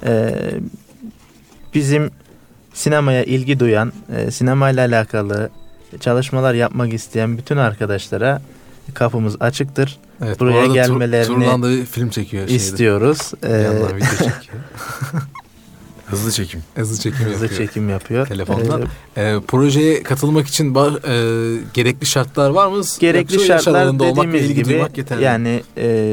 Bizim sinemaya ilgi duyan, sinemayla alakalı çalışmalar yapmak isteyen bütün arkadaşlara kapımız açıktır. Evet, buraya gelmelerini Turulan da bir film çekiyor. istiyoruz. Yandan video çekiyor. Hızlı çekim. Hızlı çekim yapıyor. Telefondan. Projeye katılmak için gerekli şartlar var mı? Gerekli yoksa şartlar dediğimiz gibi yani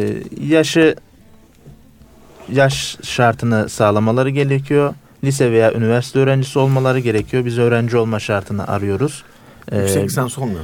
yaş şartını sağlamaları gerekiyor. Lise veya üniversite öğrencisi olmaları gerekiyor. Biz öğrenci olma şartını arıyoruz. Yüksek lisans olmuyor.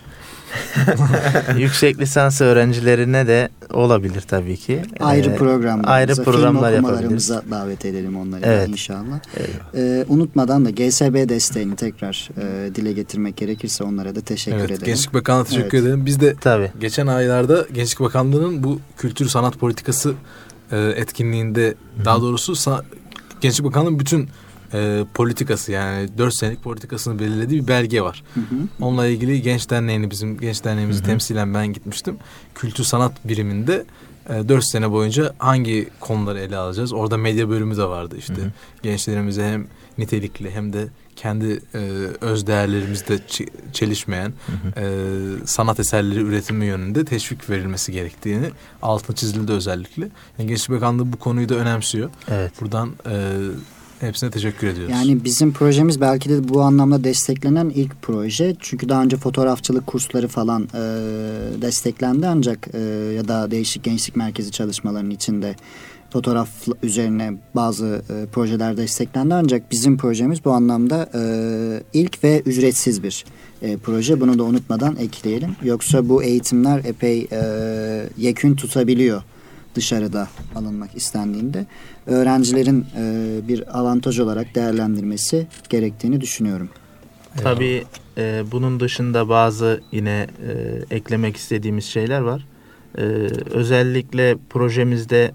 Yüksek lisans öğrencilerine de olabilir tabii ki. Ayrı programlar yapabiliriz. Davet edelim onları inşallah. Unutmadan da GSB desteğini tekrar dile getirmek gerekirse onlara da teşekkür edelim. Gençlik Bakanlığı'na teşekkür edelim. Biz de geçen aylarda Gençlik Bakanlığı'nın bu kültür sanat politikası etkinliğinde daha doğrusu Gençlik Bakanlığı'nın bütün politikası, yani 4 senelik politikasını belirlediği bir belge var. Onunla ilgili bizim genç derneğimizi temsilen ben gitmiştim. Kültür sanat biriminde 4 sene boyunca hangi konuları ele alacağız? Orada medya bölümü de vardı işte. Gençlerimize hem nitelikli hem de kendi öz değerlerimizde çelişmeyen sanat eserleri üretimi yönünde teşvik verilmesi gerektiğini altına çizildi özellikle. Yani Gençlik Bakanlığı bu konuyu da önemsiyor. Evet. Buradan hepsine teşekkür ediyoruz. Yani bizim projemiz belki de bu anlamda desteklenen ilk proje. Çünkü daha önce fotoğrafçılık kursları falan desteklendi ancak ya da değişik gençlik merkezi çalışmalarının içinde fotoğraf üzerine bazı projeler desteklendi. Ancak bizim projemiz bu anlamda ilk ve ücretsiz bir proje. Bunu da unutmadan ekleyelim. Yoksa bu eğitimler epey yekün tutabiliyor dışarıda alınmak istendiğinde. Öğrencilerin bir avantaj olarak değerlendirmesi gerektiğini düşünüyorum. Tabii bunun dışında bazı yine eklemek istediğimiz şeyler var. Özellikle projemizde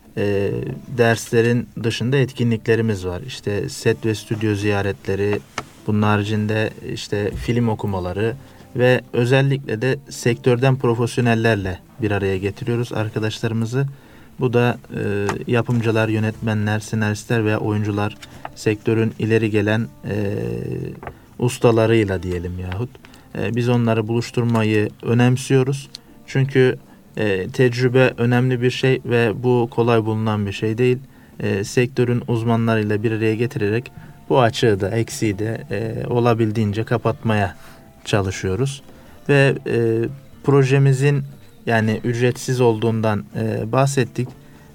derslerin dışında etkinliklerimiz var. İşte set ve stüdyo ziyaretleri, bunun haricinde işte film okumaları ve özellikle de sektörden profesyonellerle bir araya getiriyoruz arkadaşlarımızı. Bu da yapımcılar, yönetmenler, senaristler veya oyuncular, sektörün ileri gelen ustalarıyla diyelim yahut. Biz onları buluşturmayı önemsiyoruz. Çünkü tecrübe önemli bir şey ve bu kolay bulunan bir şey değil. Sektörün uzmanlarıyla bir araya getirerek bu açığı da eksiği de olabildiğince kapatmaya çalışıyoruz. Ve projemizin yani ücretsiz olduğundan bahsettik.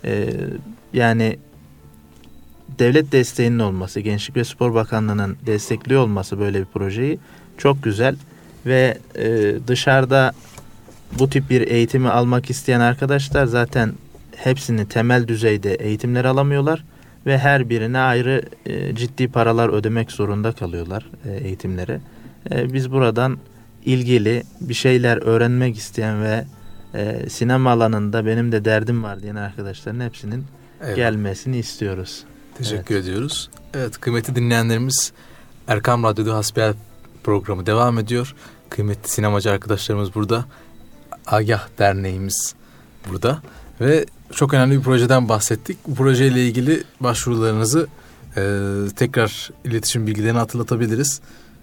Yani devlet desteğinin olması, Gençlik ve Spor Bakanlığı'nın destekliyor olması böyle bir projeyi çok güzel ve dışarıda bu tip bir eğitimi almak isteyen arkadaşlar zaten hepsini temel düzeyde eğitimler alamıyorlar ve her birine ayrı ciddi paralar ödemek zorunda kalıyorlar eğitimlere. Biz buradan ilgili bir şeyler öğrenmek isteyen ve sinema alanında benim de derdim var diyen arkadaşların hepsinin gelmesini istiyoruz. Teşekkür ediyoruz. Evet, kıymetli dinleyenlerimiz, Erkam Radyo'da Hasbihal programı devam ediyor. Kıymetli sinemacı arkadaşlarımız burada. Agah Derneğimiz burada. Ve çok önemli bir projeden bahsettik. Bu projeyle ilgili başvurularınızı tekrar iletişim bilgilerini hatırlatabiliriz.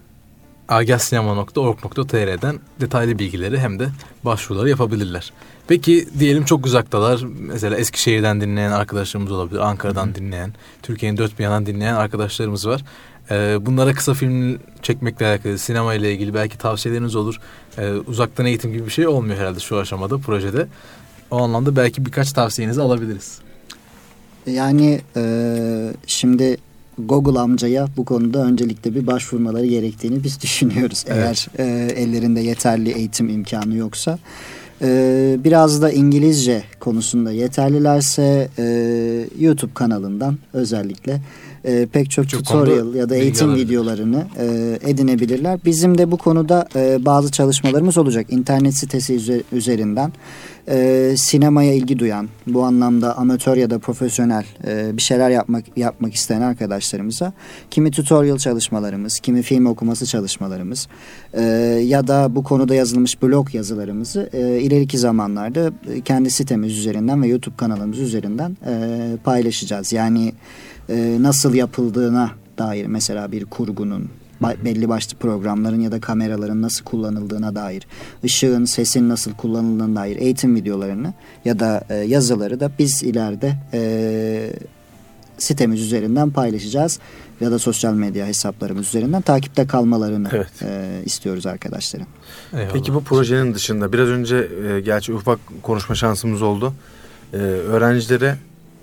agahsinema.org.tr'den detaylı bilgileri hem de başvuruları yapabilirler. Peki diyelim çok uzaktalar. Mesela Eskişehir'den dinleyen arkadaşlarımız olabilir. Ankara'dan dinleyen, Türkiye'nin dört bir yanından dinleyen arkadaşlarımız var. Bunlara kısa film çekmekle alakalı, sinema ile ilgili belki tavsiyeleriniz olur. Uzaktan eğitim gibi bir şey olmuyor herhalde şu aşamada projede. O anlamda belki birkaç tavsiyenizi alabiliriz. Yani şimdi Google amcaya bu konuda öncelikle bir başvurmaları gerektiğini biz düşünüyoruz. Evet. Eğer ellerinde yeterli eğitim imkanı yoksa. Biraz da İngilizce konusunda yeterlilerse YouTube kanalından özellikle pek çok tutorial ya da eğitim videolarını edinebilirler. Bizim de bu konuda bazı çalışmalarımız olacak. İnternet sitesi üzerinden sinemaya ilgi duyan, bu anlamda amatör ya da profesyonel bir şeyler yapmak isteyen arkadaşlarımıza kimi tutorial çalışmalarımız, kimi film okuması çalışmalarımız ya da bu konuda yazılmış blog yazılarımızı ileriki zamanlarda kendi sitemiz üzerinden ve YouTube kanalımız üzerinden paylaşacağız. Yani nasıl yapıldığına dair, mesela bir kurgunun, belli başlı programların ya da kameraların nasıl kullanıldığına dair, ışığın, sesin nasıl kullanıldığına dair eğitim videolarını ya da yazıları da biz ileride sitemiz üzerinden paylaşacağız ya da sosyal medya hesaplarımız üzerinden takipte kalmalarını istiyoruz arkadaşların. Eyvallah. Peki bu projenin dışında biraz önce gerçi ufak konuşma şansımız oldu. Öğrencilere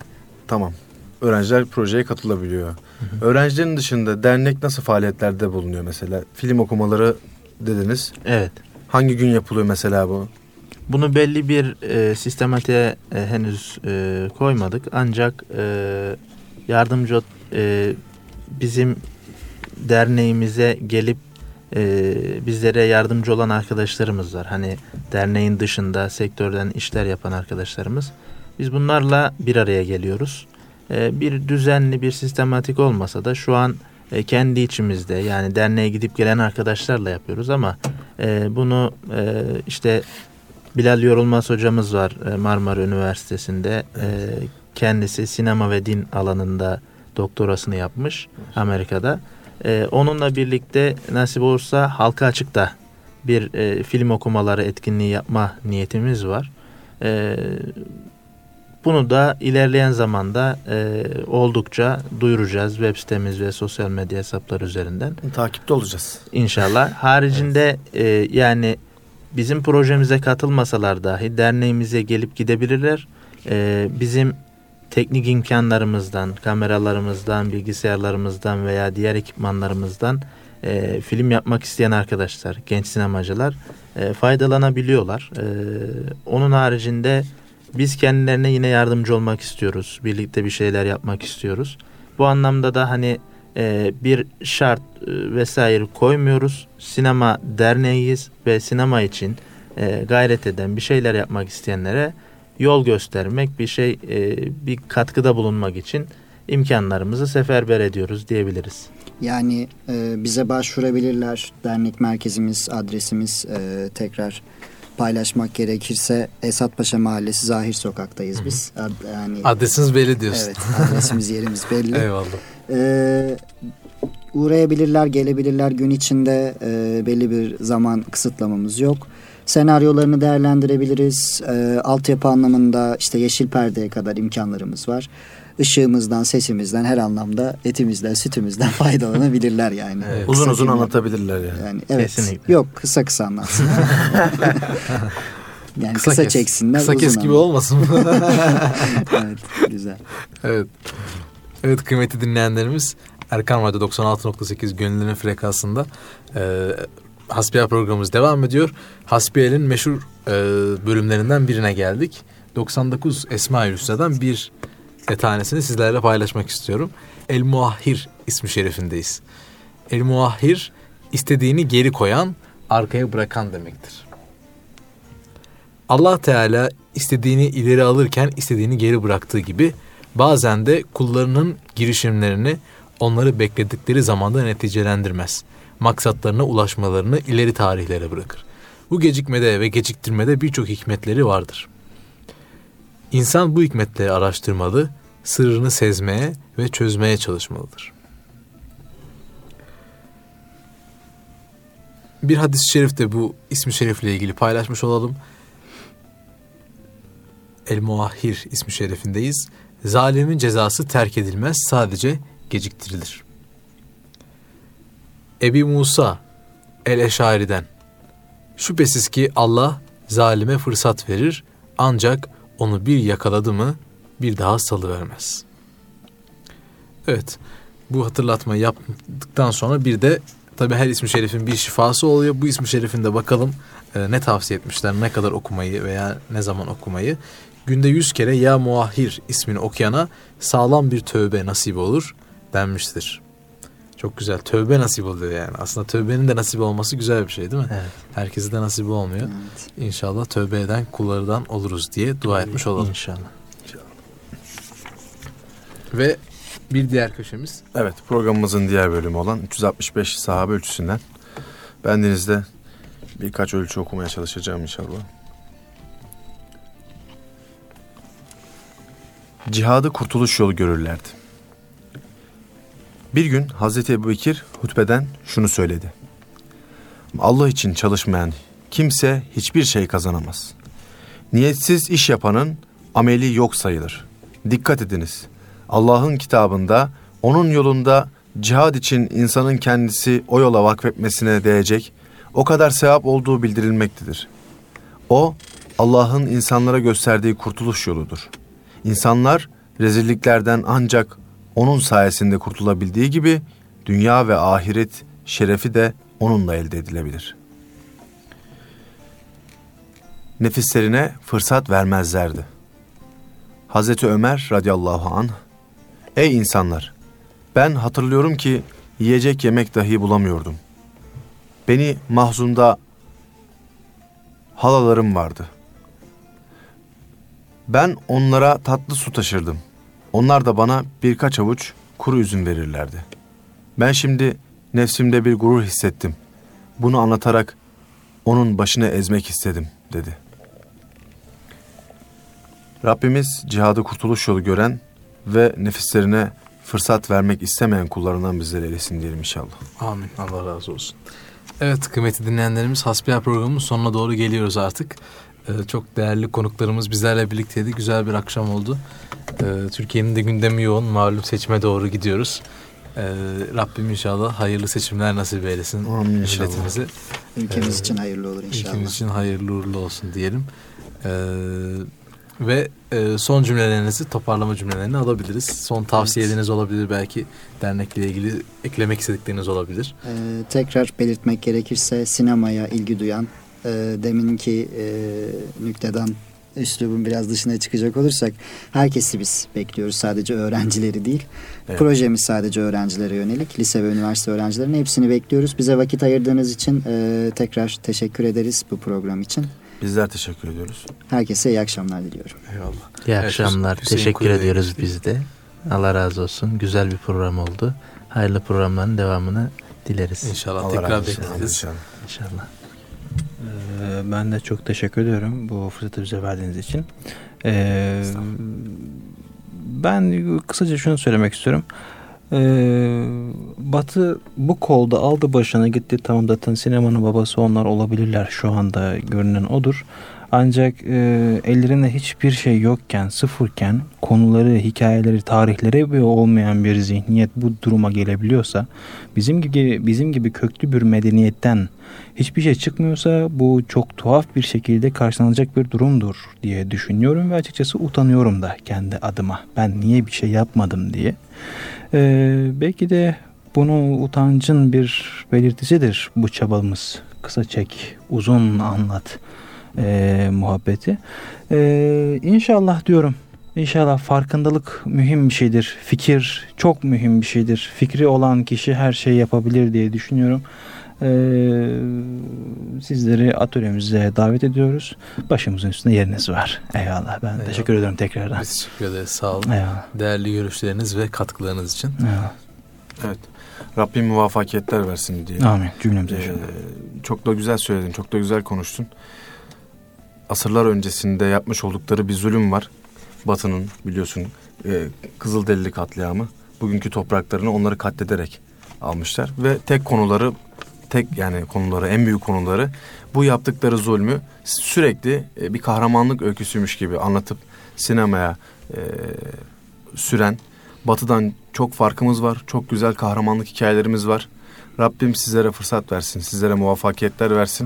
öğrenciler projeye katılabiliyor. Hı-hı. Öğrencilerin dışında dernek nasıl faaliyetlerde bulunuyor mesela? Film okumaları dediniz. Evet. Hangi gün yapılıyor mesela bu? Bunu belli bir sistematiğe henüz koymadık. Ancak yardımcı bizim derneğimize gelip bizlere yardımcı olan arkadaşlarımız var. Hani derneğin dışında sektörden işler yapan arkadaşlarımız. Biz bunlarla bir araya geliyoruz. Bir düzenli, bir sistematik olmasa da şu an kendi içimizde, yani derneğe gidip gelen arkadaşlarla yapıyoruz ama bunu işte Bilal Yorulmaz hocamız var Marmara Üniversitesi'nde. Kendisi sinema ve din alanında doktorasını yapmış Amerika'da. Onunla birlikte nasip olursa halka açıkta bir film okumaları etkinliği yapma niyetimiz var. Bunu da ilerleyen zamanda oldukça duyuracağız web sitemiz ve sosyal medya hesapları üzerinden. Takipte olacağız. İnşallah. Haricinde yani bizim projemize katılmasalar dahi derneğimize gelip gidebilirler. Bizim teknik imkanlarımızdan, kameralarımızdan, bilgisayarlarımızdan veya diğer ekipmanlarımızdan film yapmak isteyen arkadaşlar, genç sinemacılar faydalanabiliyorlar. Onun haricinde biz kendilerine yine yardımcı olmak istiyoruz. Birlikte bir şeyler yapmak istiyoruz. Bu anlamda da hani bir şart vesaire koymuyoruz. Sinema derneğiyiz ve sinema için gayret eden, bir şeyler yapmak isteyenlere yol göstermek, bir katkıda bulunmak için imkanlarımızı seferber ediyoruz diyebiliriz. Yani bize başvurabilirler. Dernek merkezimiz, adresimiz tekrar paylaşmak gerekirse Esatpaşa Mahallesi Zahir Sokak'tayız biz. Yani adresiniz belli diyorsun. Evet, adresimiz, yerimiz belli. Eyvallah. Uğrayabilirler, gelebilirler. Gün içinde belli bir zaman kısıtlamamız yok. Senaryolarını değerlendirebiliriz. Altyapı anlamında işte yeşil perdeye kadar imkanlarımız var. Işığımızdan, sesimizden, her anlamda etimizden, sütümüzden faydalanabilirler yani. Evet. Uzun anlatabilirler yani. Evet. Kesinlikle. Yok, kısa anlatsınlar. Yani kısa çeksinler. Kısa kes gibi olmasın mı? Evet, güzel. Evet, kıymetli dinleyenlerimiz, Erkam Radyo 96.8 Gönüllerin frekansında Hasbihal programımız devam ediyor. Hasbihal'in meşhur bölümlerinden birine geldik. 99 Esma-i Hüsna'dan bir tanesini sizlerle paylaşmak istiyorum. El Muahhir ismi şerifindeyiz. El Muahhir, istediğini geri koyan, arkaya bırakan demektir. Allah Teala istediğini ileri alırken istediğini geri bıraktığı gibi bazen de kullarının girişimlerini onları bekledikleri zamanda neticelendirmez. Maksatlarına ulaşmalarını ileri tarihlere bırakır. Bu gecikmede ve geciktirmede birçok hikmetleri vardır. İnsan bu hikmetleri araştırmalı, sırrını sezmeye ve çözmeye çalışmalıdır. Bir hadis-i şerifte bu ismi şerifle ilgili paylaşmış olalım. El Muahhir ismi şerifindeyiz. Zalimin cezası terk edilmez, sadece geciktirilir. Ebi Musa el-Eşari'den: şüphesiz ki Allah zalime fırsat verir, ancak onu bir yakaladı mı bir daha salıvermez. Evet, bu hatırlatmayı yaptıktan sonra bir de tabii her ismi şerifin bir şifası oluyor. Bu ismi şerifin de bakalım ne tavsiye etmişler, ne kadar okumayı veya ne zaman okumayı. Günde 100 kere Ya Muahhir ismini okuyana sağlam bir tövbe nasip olur denmiştir. Çok güzel. Tövbe nasip oluyor yani. Aslında tövbenin de nasip olması güzel bir şey değil mi? Evet. Herkese de nasip olmuyor. Evet. İnşallah tövbe eden kullardan oluruz diye dua etmiş olalım. İnşallah. Ve bir diğer köşemiz. Evet, programımızın diğer bölümü olan 365 sahabe ölçüsünden bendenizde birkaç ölçü okumaya çalışacağım inşallah. Cihadı kurtuluş yolu görürlerdi. Bir gün Hazreti Ebubekir hutbeden şunu söyledi. Allah için çalışmayan kimse hiçbir şey kazanamaz. Niyetsiz iş yapanın ameli yok sayılır. Dikkat ediniz. Allah'ın kitabında, onun yolunda cihad için insanın kendisi o yola vakfetmesine değecek o kadar sevap olduğu bildirilmektedir. O, Allah'ın insanlara gösterdiği kurtuluş yoludur. İnsanlar rezilliklerden ancak onun sayesinde kurtulabildiği gibi dünya ve ahiret şerefi de onunla elde edilebilir. Nefislerine fırsat vermezlerdi. Hazreti Ömer radıyallahu anh, ey insanlar, ben hatırlıyorum ki yiyecek yemek dahi bulamıyordum. Beni Mahzun'da halalarım vardı. Ben onlara tatlı su taşırdım. Onlar da bana birkaç avuç kuru üzüm verirlerdi. Ben şimdi nefsimde bir gurur hissettim. Bunu anlatarak onun başını ezmek istedim dedi. Rabbimiz cihadı kurtuluş yolu gören ve nefislerine fırsat vermek istemeyen kullarından bizleri eylesin diyelim inşallah. Amin. Allah razı olsun. Evet kıymetli dinleyenlerimiz, Hasbihal programının sonuna doğru geliyoruz artık. Çok değerli konuklarımız bizlerle birlikteydi. Güzel bir akşam oldu. Türkiye'nin de gündemi yoğun. Malum seçime doğru gidiyoruz. Rabbim inşallah hayırlı seçimler nasip eylesin. Amin inşallah. Milletimize. Ülkemiz için hayırlı olur inşallah. Ülkemiz için hayırlı uğurlu olsun diyelim. Ve son cümlelerinizi, toparlama cümlelerini alabiliriz. Son tavsiyeleriniz olabilir, belki dernekle ilgili eklemek istedikleriniz olabilir. Tekrar belirtmek gerekirse sinemaya ilgi duyan, deminki nükteden üslubun biraz dışına çıkacak olursak herkesi biz bekliyoruz, sadece öğrencileri değil. Evet. Projemiz sadece öğrencilere yönelik, lise ve üniversite öğrencilerinin hepsini bekliyoruz. Bize vakit ayırdığınız için tekrar teşekkür ederiz bu program için. Bizler teşekkür ediyoruz. Herkese iyi akşamlar diliyorum. Eyvallah. İyi akşamlar. Hüseyin Teşekkür Kuyu'ya ediyoruz gittik. biz de. Allah razı olsun. Güzel bir program oldu. Hayırlı programların devamını dileriz. İnşallah Allah tekrar razı olsun. bekleriz. İnşallah. İnşallah. Ben de çok teşekkür ediyorum bu fırsatı bize verdiğiniz için. Ben kısaca şunu söylemek istiyorum. Batı bu kolda aldı başına gitti. Tamam, zaten sinemanın babası onlar olabilirler. Şu anda görünen odur. Ancak ellerinde hiçbir şey yokken, sıfırken, konuları, hikayeleri, tarihleri olmayan bir zihniyet bu duruma gelebiliyorsa, bizim gibi köklü bir medeniyetten hiçbir şey çıkmıyorsa bu çok tuhaf bir şekilde karşılanacak bir durumdur diye düşünüyorum ve açıkçası utanıyorum da kendi adıma. Ben niye bir şey yapmadım diye. Belki de bunu utancın bir belirtisidir bu çabamız. Kısa çek, uzun anlat muhabbeti. İnşallah diyorum. İnşallah farkındalık mühim bir şeydir. Fikir çok mühim bir şeydir. Fikri olan kişi her şeyi yapabilir diye düşünüyorum. Sizleri atölyemize davet ediyoruz. Başımızın üstünde yeriniz var. Eyvallah. Ben teşekkür ederim tekrardan. Biz teşekkür ederiz. Sağ olun. Eyvallah. Değerli görüşleriniz ve katkılarınız için. Eyvallah. Evet. Rabbim muvaffakiyetler versin diye. Amin. Cümlemize. Çok da güzel söyledin. Çok da güzel konuştun. Asırlar öncesinde yapmış oldukları bir zulüm var. Batı'nın biliyorsun Kızılderili katliamı. Bugünkü topraklarını onları katlederek almışlar. Ve en büyük konuları bu yaptıkları zulmü sürekli bir kahramanlık öyküsüymüş gibi anlatıp sinemaya süren Batı'dan çok farkımız var. Çok güzel kahramanlık hikayelerimiz var. Rabbim sizlere fırsat versin. Sizlere muvaffakiyetler versin.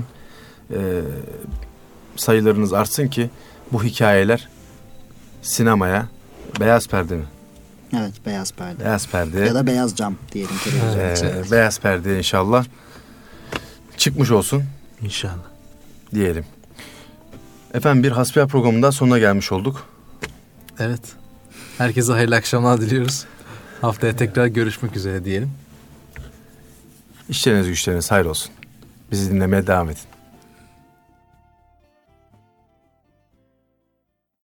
Sayılarınız artsın ki bu hikayeler sinemaya, beyaz perde mi? Evet, beyaz perde. Beyaz perde. Ya da beyaz cam diyelim televizyon için. Beyaz perde inşallah çıkmış olsun. İnşallah. Diyelim. Efendim bir hasbihal programında sonuna gelmiş olduk. Evet. Herkese hayırlı akşamlar diliyoruz. Haftaya tekrar görüşmek üzere diyelim. İşleriniz güçleriniz hayır olsun. Bizi dinlemeye devam edin.